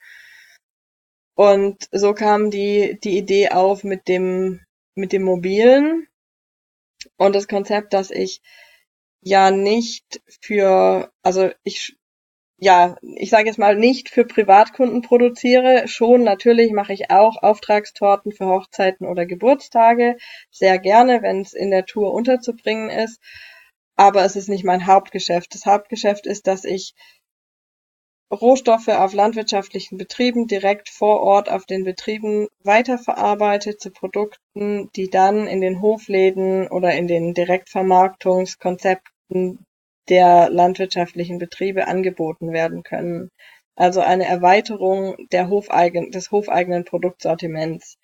Und so kam die, die Idee auf mit dem, mit dem Mobilen und das Konzept, dass ich ja nicht für, also ich, ja, ich sage jetzt mal nicht für Privatkunden produziere. Schon natürlich mache ich auch Auftragstorten für Hochzeiten oder Geburtstage. Sehr gerne, wenn es in der Tour unterzubringen ist. Aber es ist nicht mein Hauptgeschäft. Das Hauptgeschäft ist, dass ich Rohstoffe auf landwirtschaftlichen Betrieben direkt vor Ort auf den Betrieben weiterverarbeitet zu Produkten, die dann in den Hofläden oder in den Direktvermarktungskonzepten der landwirtschaftlichen Betriebe angeboten werden können. Also eine Erweiterung der hofeigen, des hofeigenen Produktsortiments.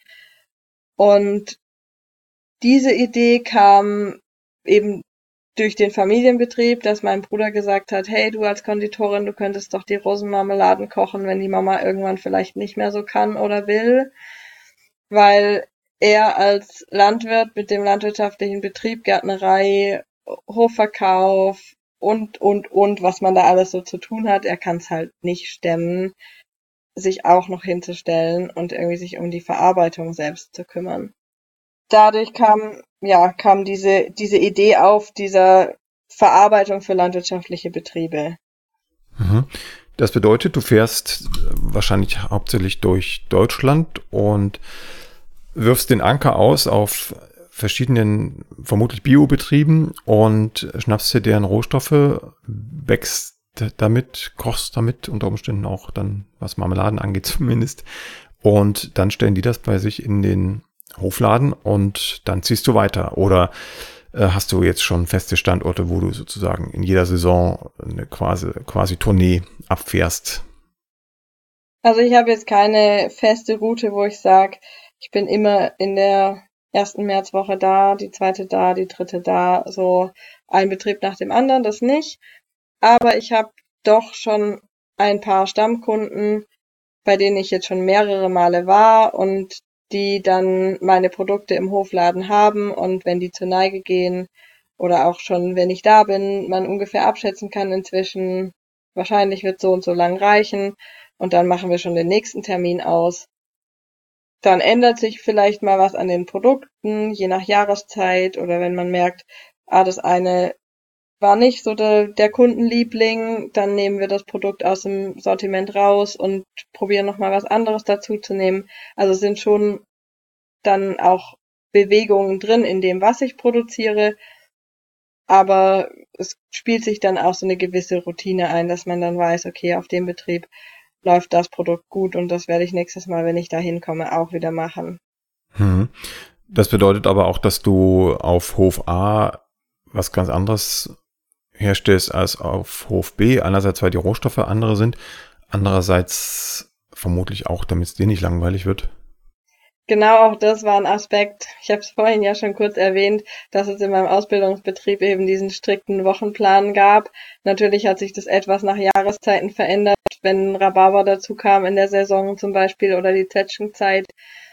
Und diese Idee kam eben durch den Familienbetrieb, dass mein Bruder gesagt hat, hey, du als Konditorin, du könntest doch die Rosenmarmeladen kochen, wenn die Mama irgendwann vielleicht nicht mehr so kann oder will, weil er als Landwirt mit dem landwirtschaftlichen Betrieb, Gärtnerei, Hofverkauf und, und, und, was man da alles so zu tun hat, er kann es halt nicht stemmen, sich auch noch hinzustellen und irgendwie sich um die Verarbeitung selbst zu kümmern. Dadurch kam, ja, kam diese, diese Idee auf dieser Verarbeitung für landwirtschaftliche Betriebe. Mhm. Das bedeutet, du fährst wahrscheinlich hauptsächlich durch Deutschland und wirfst den Anker aus auf verschiedenen, vermutlich Biobetrieben und schnappst dir deren Rohstoffe, wächst damit, kochst damit unter Umständen auch dann, was Marmeladen angeht zumindest. Und dann stellen die das bei sich in den Hofladen und dann ziehst du weiter. Oder äh, hast du jetzt schon feste Standorte, wo du sozusagen in jeder Saison eine quasi, quasi Tournee abfährst? Also ich habe jetzt keine feste Route, wo ich sage, ich bin immer in der ersten Märzwoche da, die zweite da, die dritte da, so ein Betrieb nach dem anderen, das nicht. Aber ich habe doch schon ein paar Stammkunden, bei denen ich jetzt schon mehrere Male war und die dann meine Produkte im Hofladen haben und wenn die zur Neige gehen oder auch schon, wenn ich da bin, man ungefähr abschätzen kann inzwischen, wahrscheinlich wird so und so lang reichen und dann machen wir schon den nächsten Termin aus. Dann ändert sich vielleicht mal was an den Produkten, je nach Jahreszeit oder wenn man merkt, ah, das eine war nicht so der, der Kundenliebling, dann nehmen wir das Produkt aus dem Sortiment raus und probieren nochmal was anderes dazu zu nehmen. Also es sind schon dann auch Bewegungen drin in dem, was ich produziere, aber es spielt sich dann auch so eine gewisse Routine ein, dass man dann weiß, okay, auf dem Betrieb läuft das Produkt gut und das werde ich nächstes Mal, wenn ich da hinkomme, auch wieder machen. Hm. Das bedeutet aber auch, dass du auf Hof A was ganz anderes herstellst als auf Hof B. Einerseits, weil die Rohstoffe andere sind, andererseits vermutlich auch, damit es dir nicht langweilig wird. Genau, auch das war ein Aspekt. Ich habe es vorhin ja schon kurz erwähnt, dass es in meinem Ausbildungsbetrieb eben diesen strikten Wochenplan gab. Natürlich hat sich das etwas nach Jahreszeiten verändert, wenn Rhabarber dazu kam in der Saison zum Beispiel oder die Zwetschgenzeit.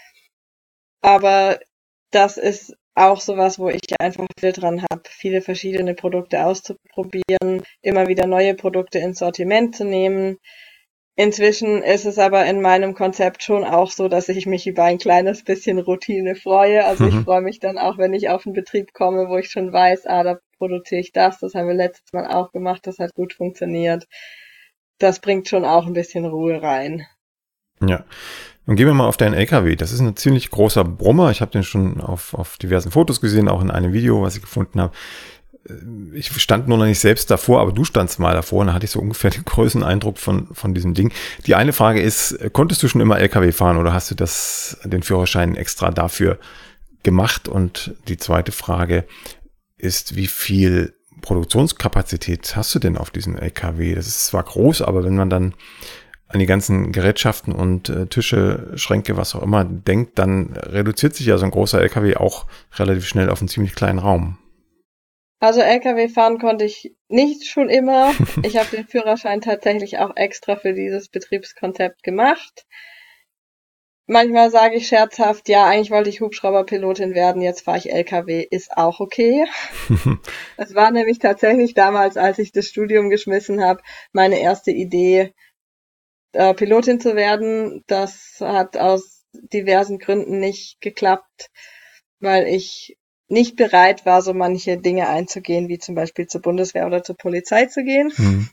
Aber das ist auch sowas, wo ich einfach viel dran habe, viele verschiedene Produkte auszuprobieren, immer wieder neue Produkte ins Sortiment zu nehmen. Inzwischen ist es aber in meinem Konzept schon auch so, dass ich mich über ein kleines bisschen Routine freue. Also ich Mhm. freue mich dann auch, wenn ich auf einen Betrieb komme, wo ich schon weiß, ah, da produziere ich das, das haben wir letztes Mal auch gemacht, das hat gut funktioniert. Das bringt schon auch ein bisschen Ruhe rein. Ja. Dann gehen wir mal auf deinen L K W. Das ist ein ziemlich großer Brummer. Ich habe den schon auf, auf diversen Fotos gesehen, auch in einem Video, was ich gefunden habe. Ich stand nur noch nicht selbst davor, aber du standst mal davor und da hatte ich so ungefähr den größten Eindruck von, von diesem Ding. Die eine Frage ist, konntest du schon immer L K W fahren oder hast du das, den Führerschein extra dafür gemacht? Und die zweite Frage ist, wie viel Produktionskapazität hast du denn auf diesem L K W? Das ist zwar groß, aber wenn man dann an die ganzen Gerätschaften und äh, Tische, Schränke, was auch immer denkt, dann reduziert sich ja so ein großer L K W auch relativ schnell auf einen ziemlich kleinen Raum. Also L K W fahren konnte ich nicht schon immer. Ich habe den Führerschein tatsächlich auch extra für dieses Betriebskonzept gemacht. Manchmal sage ich scherzhaft, ja, eigentlich wollte ich Hubschrauberpilotin werden, jetzt fahre ich L K W, ist auch okay. Es war nämlich tatsächlich damals, als ich das Studium geschmissen habe, meine erste Idee, äh, Pilotin zu werden. Das hat aus diversen Gründen nicht geklappt, weil ich nicht bereit war, so manche Dinge einzugehen, wie zum Beispiel zur Bundeswehr oder zur Polizei zu gehen. Mhm.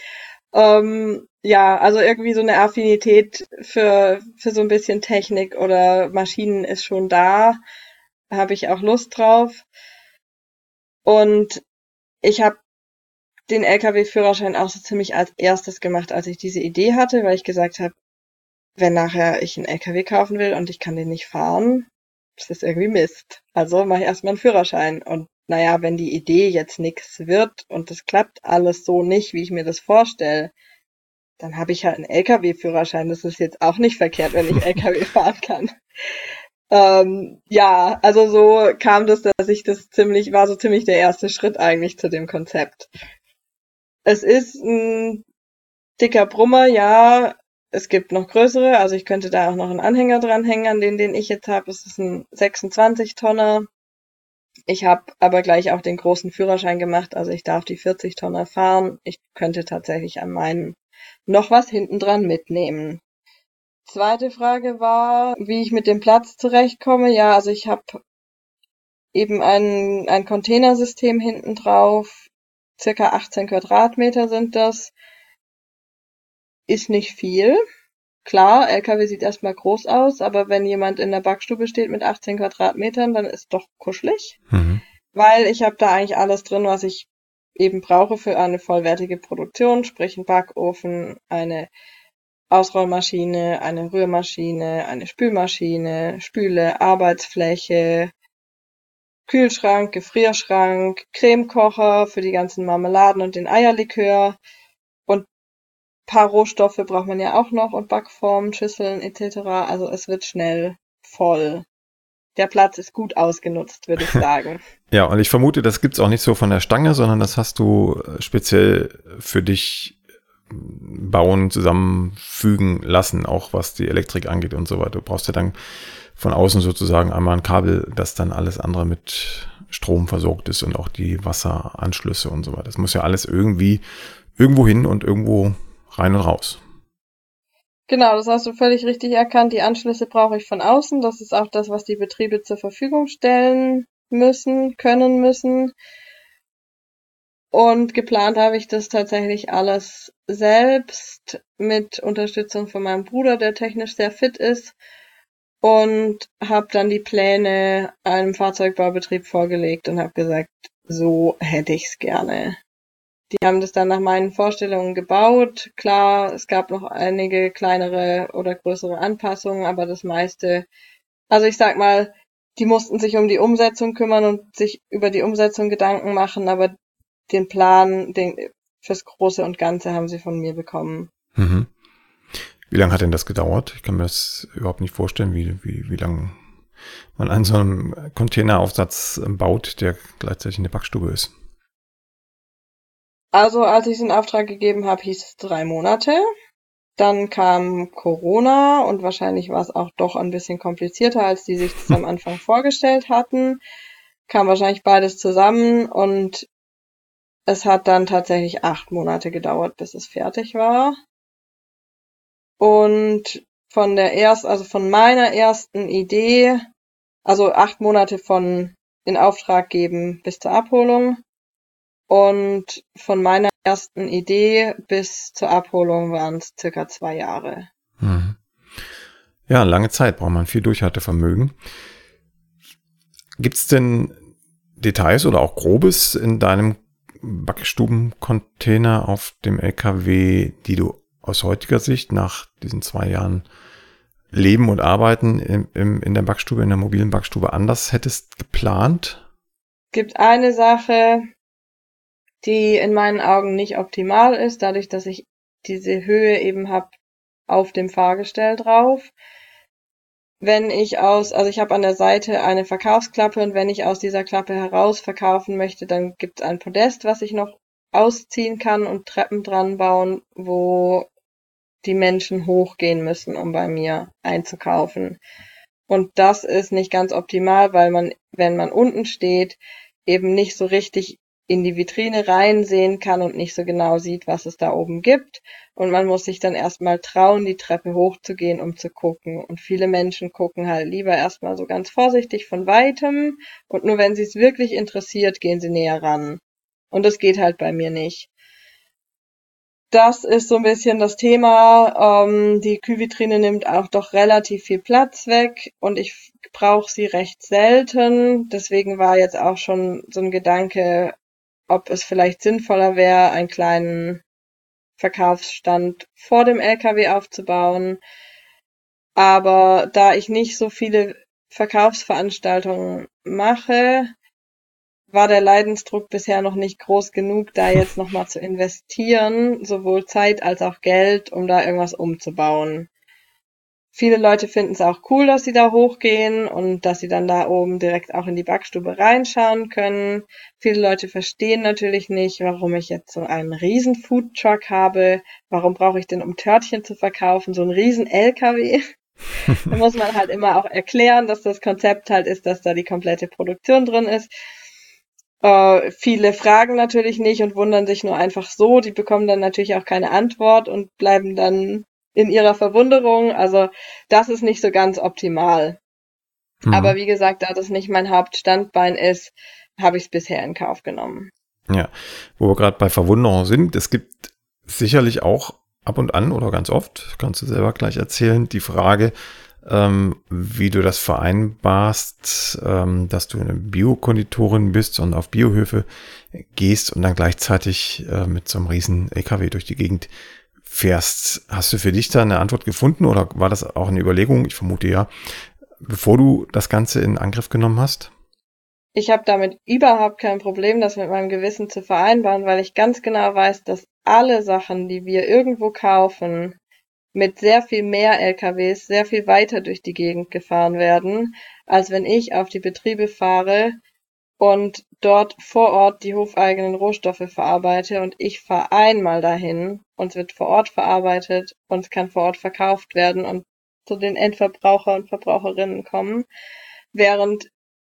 Ähm, ja, also irgendwie so eine Affinität für, für so ein bisschen Technik oder Maschinen ist schon da. Da habe ich auch Lust drauf. Und ich habe den L K W-Führerschein auch so ziemlich als erstes gemacht, als ich diese Idee hatte, weil ich gesagt habe, wenn nachher ich einen L K W kaufen will und ich kann den nicht fahren, das ist irgendwie Mist. Also mache ich erstmal einen Führerschein. Und naja, wenn die Idee jetzt nichts wird und das klappt alles so nicht, wie ich mir das vorstelle, dann habe ich halt einen L K W-Führerschein. Das ist jetzt auch nicht verkehrt, wenn ich L K W fahren kann. Ähm, ja, also so kam das, dass ich das ziemlich, war so ziemlich der erste Schritt eigentlich zu dem Konzept. Es ist ein dicker Brummer, ja. Es gibt noch größere, also ich könnte da auch noch einen Anhänger dranhängen, an den, den ich jetzt habe. Es ist ein sechsundzwanzig Tonner. Ich habe aber gleich auch den großen Führerschein gemacht, also ich darf die vierzig Tonner fahren. Ich könnte tatsächlich an meinen noch was hinten dran mitnehmen. Zweite Frage war, wie ich mit dem Platz zurechtkomme. Ja, also ich habe eben ein, ein Containersystem hinten drauf. Circa achtzehn Quadratmeter sind das. Ist nicht viel. Klar, L K W sieht erstmal groß aus, aber wenn jemand in der Backstube steht mit achtzehn Quadratmetern, dann ist doch kuschelig. Mhm. Weil ich habe da eigentlich alles drin, was ich eben brauche für eine vollwertige Produktion, sprich ein Backofen, eine Ausrollmaschine, eine Rührmaschine, eine Spülmaschine, Spüle, Arbeitsfläche, Kühlschrank, Gefrierschrank, Cremekocher für die ganzen Marmeladen und den Eierlikör und paar Rohstoffe braucht man ja auch noch und Backformen, Schüsseln et cetera. Also es wird schnell voll. Der Platz ist gut ausgenutzt, würde ich sagen. Ja, und ich vermute, das gibt's auch nicht so von der Stange, sondern das hast du speziell für dich bauen, zusammenfügen lassen, auch was die Elektrik angeht und so weiter. Du brauchst ja dann von außen sozusagen einmal ein Kabel, das dann alles andere mit Strom versorgt ist und auch die Wasseranschlüsse und so weiter. Das muss ja alles irgendwie irgendwo hin und irgendwo rein und raus. Genau, das hast du völlig richtig erkannt. Die Anschlüsse brauche ich von außen. Das ist auch das, was die Betriebe zur Verfügung stellen müssen, können müssen. Und geplant habe ich das tatsächlich alles selbst mit Unterstützung von meinem Bruder, der technisch sehr fit ist. Und habe dann die Pläne einem Fahrzeugbaubetrieb vorgelegt und habe gesagt, so hätte ich's gerne. Die haben das dann nach meinen Vorstellungen gebaut. Klar, es gab noch einige kleinere oder größere Anpassungen, aber das meiste, also ich sag mal, die mussten sich um die Umsetzung kümmern und sich über die Umsetzung Gedanken machen, aber den Plan, den fürs Große und Ganze haben sie von mir bekommen. Mhm. Wie lange hat denn das gedauert? Ich kann mir das überhaupt nicht vorstellen, wie, wie, wie lange man an so einem Containeraufsatz baut, der gleichzeitig eine Backstube ist. Also als ich es in Auftrag gegeben habe, hieß es drei Monate. Dann kam Corona und wahrscheinlich war es auch doch ein bisschen komplizierter, als die sich das am Anfang vorgestellt hatten. Kam wahrscheinlich beides zusammen und es hat dann tatsächlich acht Monate gedauert, bis es fertig war. Und von der erst, also von meiner ersten Idee, also acht Monate von in Auftrag geben bis zur Abholung. Und von meiner ersten Idee bis zur Abholung waren es circa zwei Jahre. Mhm. Ja, lange Zeit braucht man viel Durchhaltevermögen. Gibt es denn Details oder auch Grobes in deinem Backstubencontainer auf dem L K W, die du aus heutiger Sicht nach diesen zwei Jahren Leben und Arbeiten im, im, in der Backstube, in der mobilen Backstube anders hättest geplant? Es gibt eine Sache, die in meinen Augen nicht optimal ist, dadurch, dass ich diese Höhe eben habe auf dem Fahrgestell drauf. Wenn ich aus, also ich habe an der Seite eine Verkaufsklappe und wenn ich aus dieser Klappe heraus verkaufen möchte, dann gibt es ein Podest, was ich noch ausziehen kann und Treppen dran bauen, wo die Menschen hochgehen müssen, um bei mir einzukaufen. Und das ist nicht ganz optimal, weil man, wenn man unten steht, eben nicht so richtig in die Vitrine reinsehen kann und nicht so genau sieht, was es da oben gibt. Und man muss sich dann erstmal trauen, die Treppe hochzugehen, um zu gucken. Und viele Menschen gucken halt lieber erstmal so ganz vorsichtig von weitem. Und nur wenn sie es wirklich interessiert, gehen sie näher ran. Und das geht halt bei mir nicht. Das ist so ein bisschen das Thema. Ähm, die Kühlvitrine nimmt auch doch relativ viel Platz weg und ich brauche sie recht selten. Deswegen war jetzt auch schon so ein Gedanke, ob es vielleicht sinnvoller wäre, einen kleinen Verkaufsstand vor dem L K W aufzubauen. Aber da ich nicht so viele Verkaufsveranstaltungen mache, war der Leidensdruck bisher noch nicht groß genug, da jetzt nochmal zu investieren, sowohl Zeit als auch Geld, um da irgendwas umzubauen. Viele Leute finden es auch cool, dass sie da hochgehen und dass sie dann da oben direkt auch in die Backstube reinschauen können. Viele Leute verstehen natürlich nicht, warum ich jetzt so einen riesen Foodtruck habe. Warum brauche ich denn, um Törtchen zu verkaufen, so einen riesen L K W? Da muss man halt immer auch erklären, dass das Konzept halt ist, dass da die komplette Produktion drin ist. Äh, viele fragen natürlich nicht und wundern sich nur einfach so. Die bekommen dann natürlich auch keine Antwort und bleiben dann in ihrer Verwunderung. Also das ist nicht so ganz optimal. Mhm. Aber wie gesagt, da das nicht mein Hauptstandbein ist, habe ich es bisher in Kauf genommen. Ja, wo wir gerade bei Verwunderung sind, es gibt sicherlich auch ab und an oder ganz oft, kannst du selber gleich erzählen, die Frage, ähm, wie du das vereinbarst, ähm, dass du eine Biokonditorin bist und auf Biohöfe gehst und dann gleichzeitig äh, mit so einem riesen L K W durch die Gegend fährst. Hast du für dich da eine Antwort gefunden oder war das auch eine Überlegung? Ich vermute ja, bevor du das Ganze in Angriff genommen hast? Ich habe damit überhaupt kein Problem, das mit meinem Gewissen zu vereinbaren, weil ich ganz genau weiß, dass alle Sachen, die wir irgendwo kaufen, mit sehr viel mehr L K Ws sehr viel weiter durch die Gegend gefahren werden, als wenn ich auf die Betriebe fahre und dort vor Ort die hofeigenen Rohstoffe verarbeite und ich fahre einmal dahin und es wird vor Ort verarbeitet und es kann vor Ort verkauft werden und zu den Endverbraucher und Verbraucherinnen kommen, während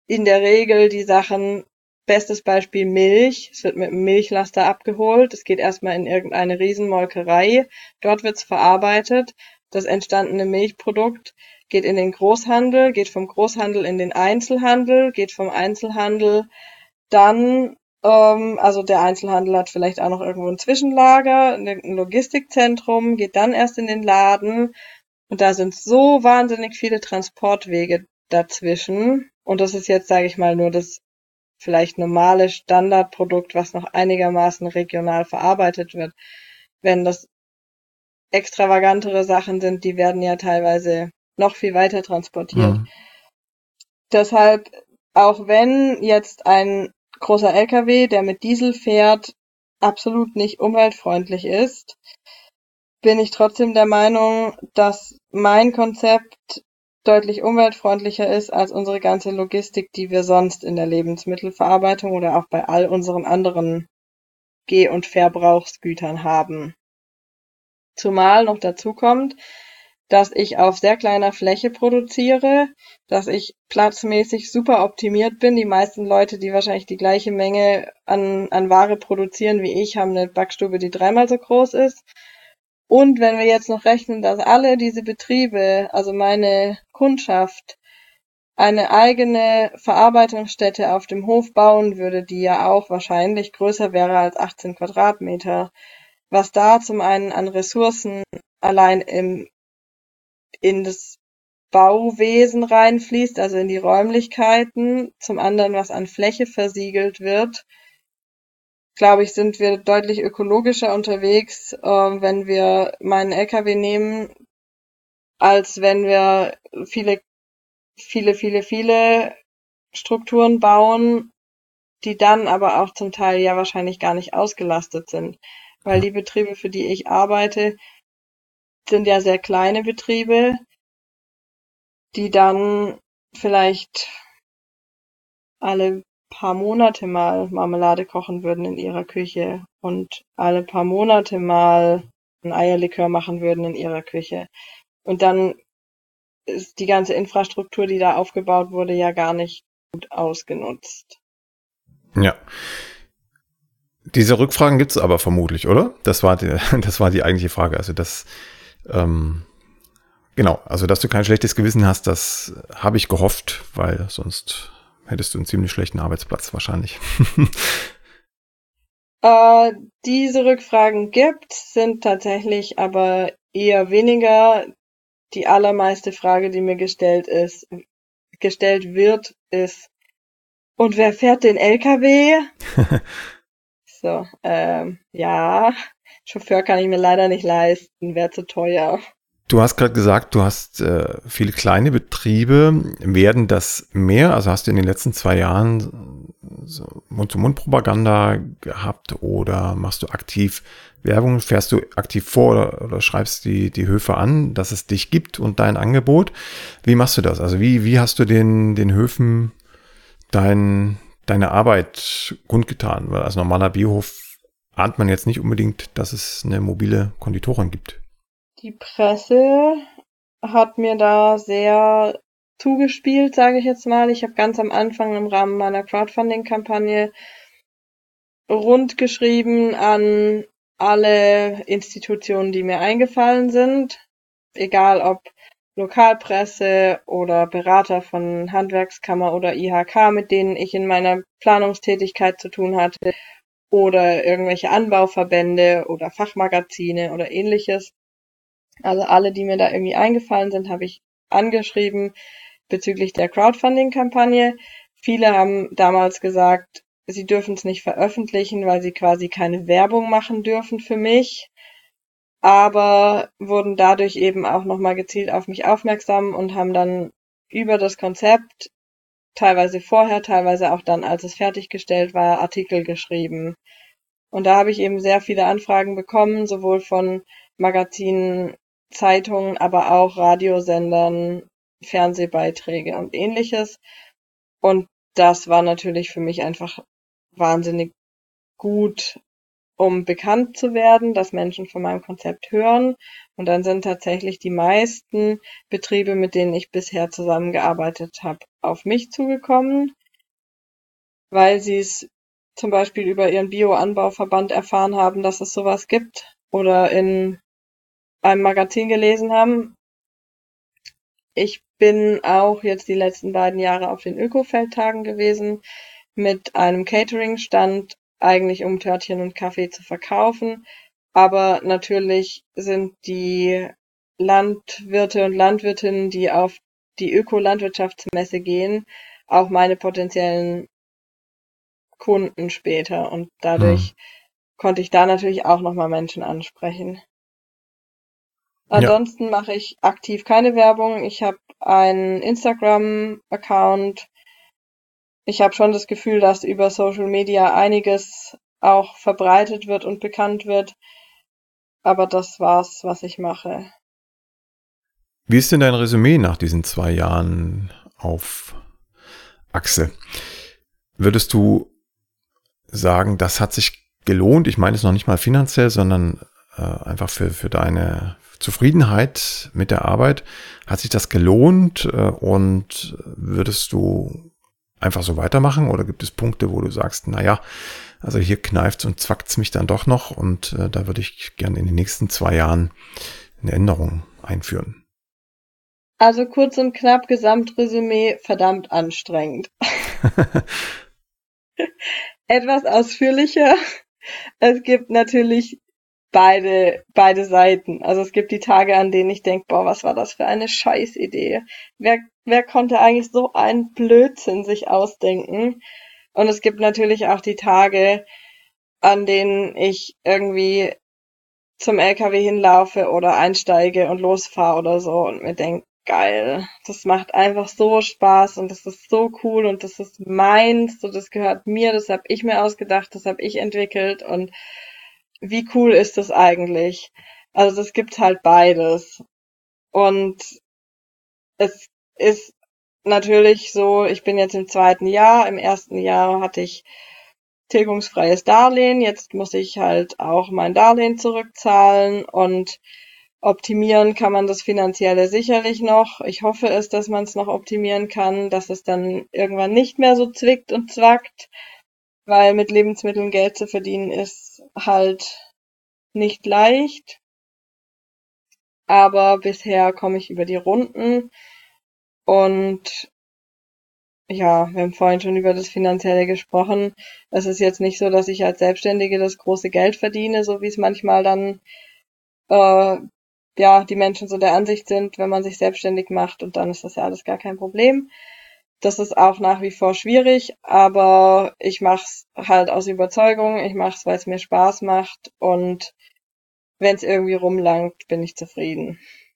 in der Regel die Sachen, bestes Beispiel Milch, es wird mit einem Milchlaster abgeholt, es geht erstmal in irgendeine Riesenmolkerei, dort wird's verarbeitet, das entstandene Milchprodukt geht in den Großhandel, geht vom Großhandel in den Einzelhandel, geht vom Einzelhandel dann, ähm, also der Einzelhandel hat vielleicht auch noch irgendwo ein Zwischenlager, ein Logistikzentrum, geht dann erst in den Laden und da sind so wahnsinnig viele Transportwege dazwischen und das ist jetzt, sage ich mal, nur das vielleicht normale Standardprodukt, was noch einigermaßen regional verarbeitet wird. Wenn das extravagantere Sachen sind, die werden ja teilweise noch viel weiter transportiert. Mhm. Deshalb, auch wenn jetzt ein großer L K W, der mit Diesel fährt, absolut nicht umweltfreundlich ist, bin ich trotzdem der Meinung, dass mein Konzept deutlich umweltfreundlicher ist als unsere ganze Logistik, die wir sonst in der Lebensmittelverarbeitung oder auch bei all unseren anderen Geh- und Verbrauchsgütern haben. Zumal noch dazu kommt, dass ich auf sehr kleiner Fläche produziere, dass ich platzmäßig super optimiert bin. Die meisten Leute, die wahrscheinlich die gleiche Menge an, an Ware produzieren wie ich, haben eine Backstube, die dreimal so groß ist. Und wenn wir jetzt noch rechnen, dass alle diese Betriebe, also meine Kundschaft, eine eigene Verarbeitungsstätte auf dem Hof bauen würde, die ja auch wahrscheinlich größer wäre als achtzehn Quadratmeter, was da zum einen an Ressourcen allein im, in das Bauwesen reinfließt, also in die Räumlichkeiten, zum anderen was an Fläche versiegelt wird, glaube ich, sind wir deutlich ökologischer unterwegs, äh, wenn wir meinen L K W nehmen, als wenn wir viele, viele, viele, viele Strukturen bauen, die dann aber auch zum Teil ja wahrscheinlich gar nicht ausgelastet sind. Weil die Betriebe, für die ich arbeite, sind ja sehr kleine Betriebe, die dann vielleicht alle paar Monate mal Marmelade kochen würden in ihrer Küche und alle paar Monate mal ein Eierlikör machen würden in ihrer Küche. Und dann ist die ganze Infrastruktur, die da aufgebaut wurde, ja gar nicht gut ausgenutzt. Ja. Diese Rückfragen gibt es aber vermutlich, oder? Das war die, das war die eigentliche Frage. Also das, ähm, genau, also dass du kein schlechtes Gewissen hast, das habe ich gehofft, weil sonst hättest du einen ziemlich schlechten Arbeitsplatz wahrscheinlich. Äh, diese Rückfragen gibt, sind tatsächlich aber eher weniger. Die allermeiste Frage, die mir gestellt ist, gestellt wird, ist, und wer fährt den L K W? So, ähm, ja, Chauffeur kann ich mir leider nicht leisten, wäre zu teuer. Du hast gerade gesagt, du hast äh, viele kleine Betriebe. Werden das mehr? Also hast du in den letzten zwei Jahren so Mund-zu-Mund-Propaganda gehabt oder machst du aktiv Werbung? Fährst du aktiv vor oder, oder schreibst die, die Höfe an, dass es dich gibt und dein Angebot? Wie machst du das? Also wie, wie hast du den, den Höfen dein, deine Arbeit kundgetan? Weil als normaler Biohof ahnt man jetzt nicht unbedingt, dass es eine mobile Konditorin gibt. Die Presse hat mir da sehr zugespielt, sage ich jetzt mal. Ich habe ganz am Anfang im Rahmen meiner Crowdfunding-Kampagne rund geschrieben an alle Institutionen, die mir eingefallen sind, egal ob Lokalpresse oder Berater von Handwerkskammer oder I H K, mit denen ich in meiner Planungstätigkeit zu tun hatte, oder irgendwelche Anbauverbände oder Fachmagazine oder ähnliches. Also alle, die mir da irgendwie eingefallen sind, habe ich angeschrieben bezüglich der Crowdfunding-Kampagne. Viele haben damals gesagt, sie dürfen es nicht veröffentlichen, weil sie quasi keine Werbung machen dürfen für mich, aber wurden dadurch eben auch nochmal gezielt auf mich aufmerksam und haben dann über das Konzept, teilweise vorher, teilweise auch dann, als es fertiggestellt war, Artikel geschrieben. Und da habe ich eben sehr viele Anfragen bekommen, sowohl von Magazinen, Zeitungen, aber auch Radiosendern, Fernsehbeiträge und ähnliches. Und das war natürlich für mich einfach wahnsinnig gut, um bekannt zu werden, dass Menschen von meinem Konzept hören. Und dann sind tatsächlich die meisten Betriebe, mit denen ich bisher zusammengearbeitet habe, auf mich zugekommen. weil sie es zum Beispiel über ihren Bio-Anbauverband erfahren haben, dass es sowas gibt oder in einem Magazin gelesen haben. Ich bin auch jetzt die letzten beiden Jahre auf den Öko-Feldtagen gewesen mit einem Catering-Stand, eigentlich um Törtchen und Kaffee zu verkaufen. Aber natürlich sind die Landwirte und Landwirtinnen, die auf die Öko-Landwirtschaftsmesse gehen, auch meine potenziellen Kunden später. Und Hm. dadurch konnte ich da natürlich auch nochmal Menschen ansprechen. Ja. Ansonsten mache ich aktiv keine Werbung. Ich habe einen Instagram-Account. Ich habe schon das Gefühl, dass über Social Media einiges auch verbreitet wird und bekannt wird. Aber das war's, was ich mache. Wie ist denn dein Resümee nach diesen zwei Jahren auf Achse? Würdest du sagen, das hat sich gelohnt? Ich meine es noch nicht mal finanziell, sondern äh, einfach für, für deine Zufriedenheit mit der Arbeit. Hat sich das gelohnt? Äh, und würdest du einfach so weitermachen? Oder gibt es Punkte, wo du sagst, naja, also hier kneift's und zwackt's mich dann doch noch und äh, da würde ich gerne in den nächsten zwei Jahren eine Änderung einführen? Also kurz und knapp, Gesamtresümee, verdammt anstrengend. Etwas ausführlicher. Es gibt natürlich beide, beide Seiten. Also es gibt die Tage, an denen ich denke, boah, was war das für eine Scheißidee? Wer, wer konnte eigentlich so einen Blödsinn sich ausdenken? Und es gibt natürlich auch die Tage, an denen ich irgendwie zum L K W hinlaufe oder einsteige und losfahre oder so und mir denke, geil, das macht einfach so Spaß und das ist so cool und das ist meins, so das gehört mir, das habe ich mir ausgedacht, das habe ich entwickelt und wie cool ist das eigentlich? Also das gibt halt beides. Und es ist natürlich so, ich bin jetzt im zweiten Jahr, im ersten Jahr hatte ich tilgungsfreies Darlehen, jetzt muss ich halt auch mein Darlehen zurückzahlen und optimieren kann man das Finanzielle sicherlich noch. Ich hoffe es, dass man es noch optimieren kann, dass es dann irgendwann nicht mehr so zwickt und zwackt, weil mit Lebensmitteln Geld zu verdienen ist halt nicht leicht. Aber bisher komme ich über die Runden und ja, wir haben vorhin schon über das Finanzielle gesprochen. Es ist jetzt nicht so, dass ich als Selbstständige das große Geld verdiene, so wie es manchmal dann äh, ja die Menschen so der Ansicht sind, wenn man sich selbstständig macht und dann ist das ja alles gar kein Problem. Das ist auch nach wie vor schwierig, aber ich mache es halt aus Überzeugung, ich mache es, weil es mir Spaß macht und wenn es irgendwie rumlangt, bin ich zufrieden.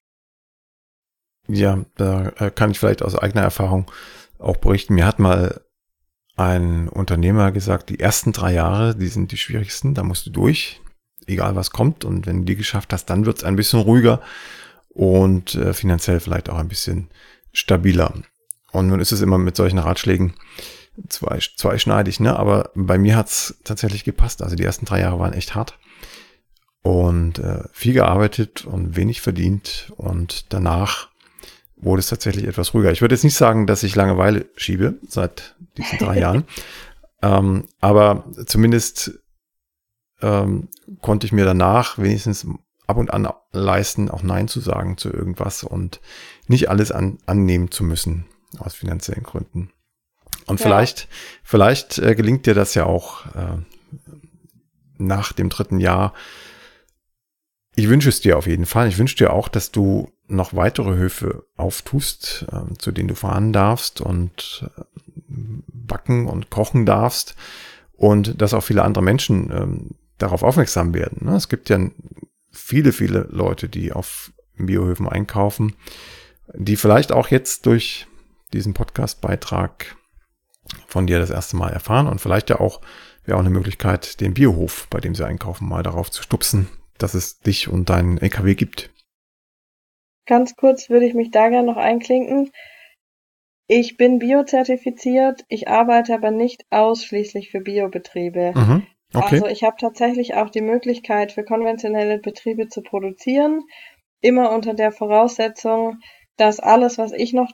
Ja, da äh, kann ich vielleicht aus eigener Erfahrung auch berichten. Mir hat mal ein Unternehmer gesagt, die ersten drei Jahre, die sind die schwierigsten, da musst du durch, egal was kommt. Und wenn du die geschafft hast, dann wird es ein bisschen ruhiger und äh, finanziell vielleicht auch ein bisschen stabiler. Und nun ist es immer mit solchen Ratschlägen zwei, zweischneidig, ne? Aber bei mir hat es tatsächlich gepasst. Also die ersten drei Jahre waren echt hart und äh, viel gearbeitet und wenig verdient und danach wurde es tatsächlich etwas ruhiger. Ich würde jetzt nicht sagen, dass ich Langeweile schiebe seit diesen drei Jahren, ähm, aber zumindest ähm, konnte ich mir danach wenigstens ab und an leisten, auch Nein zu sagen zu irgendwas und nicht alles an, annehmen zu müssen aus finanziellen Gründen. Und Ja. vielleicht, vielleicht äh, gelingt dir das ja auch äh, nach dem dritten Jahr. Ich wünsche es dir auf jeden Fall. Ich wünsche dir auch, dass du noch weitere Höfe auftust, äh, zu denen du fahren darfst und äh, backen und kochen darfst und dass auch viele andere Menschen ähm, darauf aufmerksam werden. Ne? Es gibt ja viele, viele Leute, die auf Biohöfen einkaufen, die vielleicht auch jetzt durch diesen Podcast-Beitrag von dir das erste Mal erfahren und vielleicht ja auch wäre auch eine Möglichkeit, den Biohof, bei dem sie einkaufen, mal darauf zu stupsen, dass es dich und deinen L K W gibt. Ganz kurz würde ich mich da gerne noch einklinken. Ich bin biozertifiziert, ich arbeite aber nicht ausschließlich für Biobetriebe. Mhm, okay. Also ich habe tatsächlich auch die Möglichkeit, für konventionelle Betriebe zu produzieren, immer unter der Voraussetzung, dass alles, was ich noch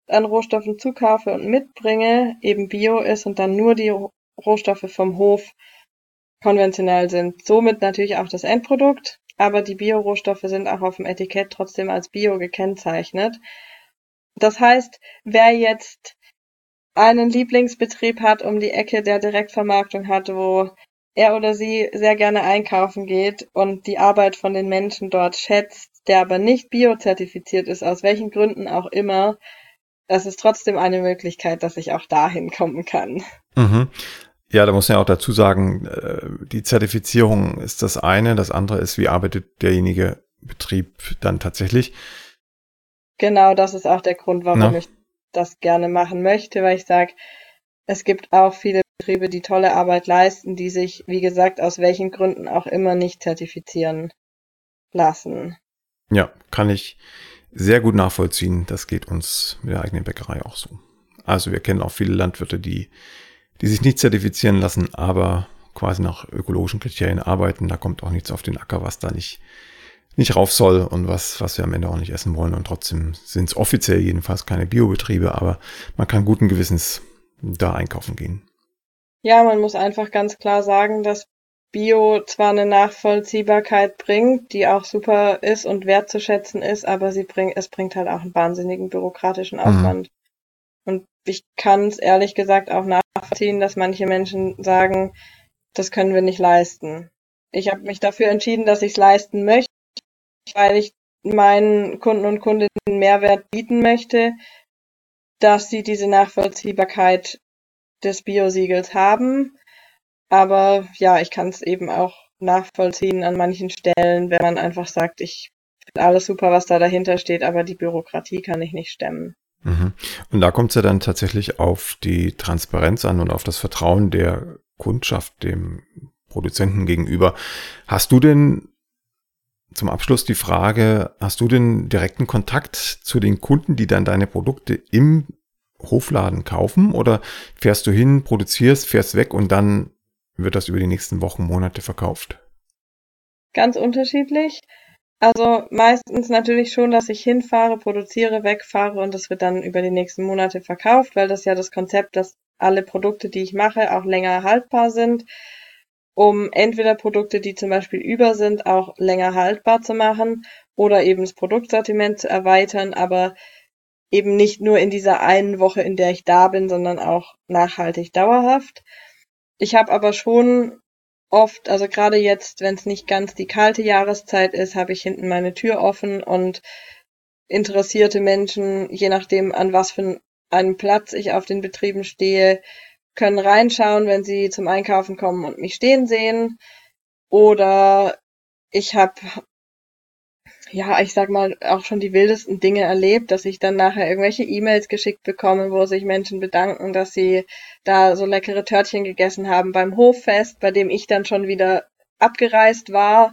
an Rohstoffen zukaufe und mitbringe, eben Bio ist und dann nur die Rohstoffe vom Hof konventionell sind. Somit natürlich auch das Endprodukt, aber die Bio-Rohstoffe sind auch auf dem Etikett trotzdem als Bio gekennzeichnet. Das heißt, wer jetzt einen Lieblingsbetrieb hat um die Ecke, der Direktvermarktung hat, wo er oder sie sehr gerne einkaufen geht und die Arbeit von den Menschen dort schätzt, der aber nicht biozertifiziert ist, aus welchen Gründen auch immer, das ist trotzdem eine Möglichkeit, dass ich auch dahin kommen kann. Mhm. Ja, da muss man ja auch dazu sagen, die Zertifizierung ist das eine, das andere ist, wie arbeitet derjenige Betrieb dann tatsächlich. Genau, das ist auch der Grund, warum ja. ich das gerne machen möchte, weil ich sage, es gibt auch viele Betriebe, die tolle Arbeit leisten, die sich, wie gesagt, aus welchen Gründen auch immer nicht zertifizieren lassen. Ja, kann ich sehr gut nachvollziehen. Das geht uns mit der eigenen Bäckerei auch so. Also wir kennen auch viele Landwirte, die die sich nicht zertifizieren lassen, aber quasi nach ökologischen Kriterien arbeiten. Da kommt auch nichts auf den Acker, was da nicht, nicht rauf soll und was, was wir am Ende auch nicht essen wollen. Und trotzdem sind es offiziell jedenfalls keine Biobetriebe, aber man kann guten Gewissens da einkaufen gehen. Ja, man muss einfach ganz klar sagen, dass Bio zwar eine Nachvollziehbarkeit bringt, die auch super ist und wertzuschätzen ist, aber sie bringt, es bringt halt auch einen wahnsinnigen bürokratischen Aufwand. Mhm. Und ich kann es ehrlich gesagt auch nachvollziehen, dass manche Menschen sagen, das können wir nicht leisten. Ich habe mich dafür entschieden, dass ich es leisten möchte, weil ich meinen Kunden und Kundinnen Mehrwert bieten möchte, dass sie diese Nachvollziehbarkeit des Bio-Siegels haben. Aber ja, ich kann es eben auch nachvollziehen an manchen Stellen, wenn man einfach sagt, ich finde alles super, was da dahinter steht, aber die Bürokratie kann ich nicht stemmen. Mhm. Und da kommt es ja dann tatsächlich auf die Transparenz an und auf das Vertrauen der Kundschaft, dem Produzenten gegenüber. Hast du denn zum Abschluss die Frage, hast du denn direkten Kontakt zu den Kunden, die dann deine Produkte im Hofladen kaufen, oder fährst du hin, produzierst, fährst weg und dann wird das über die nächsten Wochen, Monate verkauft? Ganz unterschiedlich. Also meistens natürlich schon, dass ich hinfahre, produziere, wegfahre und das wird dann über die nächsten Monate verkauft, weil das ja das Konzept, dass alle Produkte, die ich mache, auch länger haltbar sind, um entweder Produkte, die zum Beispiel über sind, auch länger haltbar zu machen oder eben das Produktsortiment zu erweitern, aber eben nicht nur in dieser einen Woche, in der ich da bin, sondern auch nachhaltig dauerhaft. Ich habe aber schon oft, also gerade jetzt, wenn es nicht ganz die kalte Jahreszeit ist, habe ich hinten meine Tür offen und interessierte Menschen, je nachdem an was für einem Platz ich auf den Betrieben stehe, können reinschauen, wenn sie zum Einkaufen kommen und mich stehen sehen. Oder ich habe, ja, ich sag mal, auch schon die wildesten Dinge erlebt, dass ich dann nachher irgendwelche E-Mails geschickt bekomme, wo sich Menschen bedanken, dass sie da so leckere Törtchen gegessen haben beim Hoffest, bei dem ich dann schon wieder abgereist war.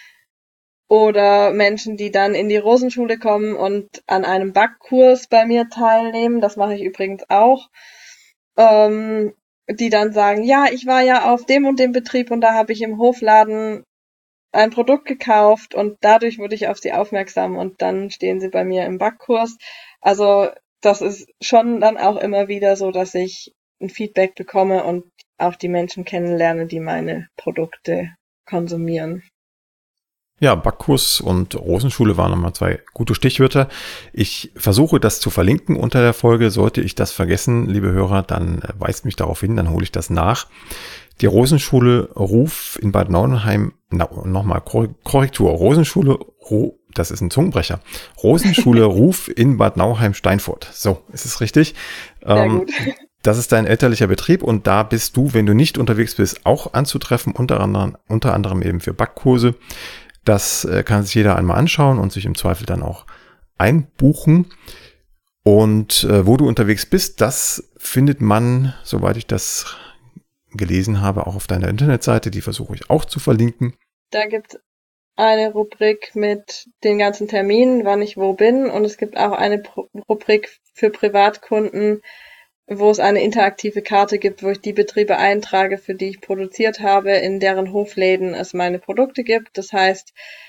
Oder Menschen, die dann in die Rosenschule kommen und an einem Backkurs bei mir teilnehmen, das mache ich übrigens auch, ähm, die dann sagen, ja, ich war ja auf dem und dem Betrieb und da habe ich im Hofladen ein Produkt gekauft und dadurch wurde ich auf sie aufmerksam und dann stehen sie bei mir im Backkurs. Also das ist schon dann auch immer wieder so, dass ich ein Feedback bekomme und auch die Menschen kennenlerne, die meine Produkte konsumieren. Ja, Backkurs und Rosenschule waren nochmal zwei gute Stichwörter. Ich versuche das zu verlinken unter der Folge. Sollte ich das vergessen, liebe Hörer, dann weist mich darauf hin, dann hole ich das nach. Die Rosenschule Ruf in Bad Nauheim, na, nochmal Korrektur, Rosenschule, Ro, das ist ein Zungenbrecher. Rosenschule Ruf in Bad Nauheim-Steinfurt. So, ist es richtig? Sehr ähm, gut. Das ist dein elterlicher Betrieb und da bist du, wenn du nicht unterwegs bist, auch anzutreffen, unter anderem, unter anderem eben für Backkurse. Das äh, kann sich jeder einmal anschauen und sich im Zweifel dann auch einbuchen. Und äh, wo du unterwegs bist, das findet man, soweit ich das gelesen habe, auch auf deiner Internetseite. Die versuche ich auch zu verlinken. Da gibt es eine Rubrik mit den ganzen Terminen, wann ich wo bin. Und es gibt auch eine Pro- Rubrik für Privatkunden, wo es eine interaktive Karte gibt, wo ich die Betriebe eintrage, für die ich produziert habe, in deren Hofläden es meine Produkte gibt. Das heißt,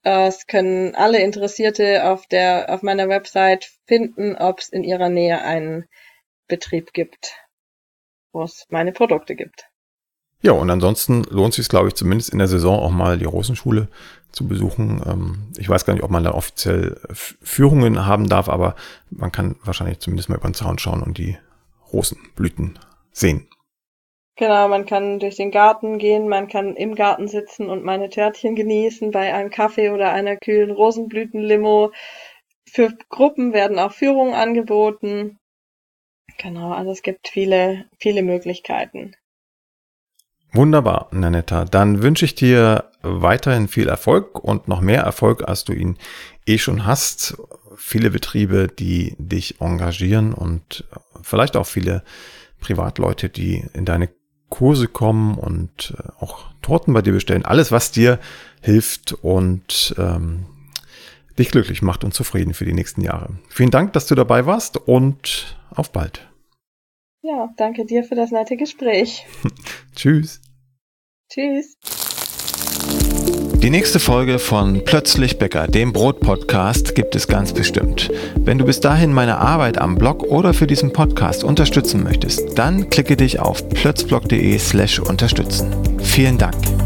Es können alle Interessierte auf der auf meiner Website finden, ob es in ihrer Nähe einen Betrieb gibt, wo es meine Produkte gibt. Ja, und ansonsten lohnt es sich, glaube ich, zumindest in der Saison auch mal die Rosenschule zu besuchen. Ich weiß gar nicht, ob man da offiziell Führungen haben darf, aber man kann wahrscheinlich zumindest mal über den Zaun schauen und die Rosenblüten sehen. Genau, man kann durch den Garten gehen, man kann im Garten sitzen und meine Törtchen genießen bei einem Kaffee oder einer kühlen Rosenblütenlimo. Für Gruppen werden auch Führungen angeboten. Genau, also es gibt viele, viele Möglichkeiten. Wunderbar, Nanetta. Dann wünsche ich dir weiterhin viel Erfolg und noch mehr Erfolg, als du ihn eh schon hast. Viele Betriebe, die dich engagieren und vielleicht auch viele Privatleute, die in deine Kurse kommen und auch Torten bei dir bestellen. Alles, was dir hilft und ähm, dich glücklich macht und zufrieden für die nächsten Jahre. Vielen Dank, dass du dabei warst und auf bald. Ja, danke dir für das nette Gespräch. Tschüss. Tschüss. Die nächste Folge von Plötzlich Bäcker, dem Brot-Podcast, gibt es ganz bestimmt. Wenn du bis dahin meine Arbeit am Blog oder für diesen Podcast unterstützen möchtest, dann klicke dich auf plötzblog punkt de slash unterstützen. Vielen Dank.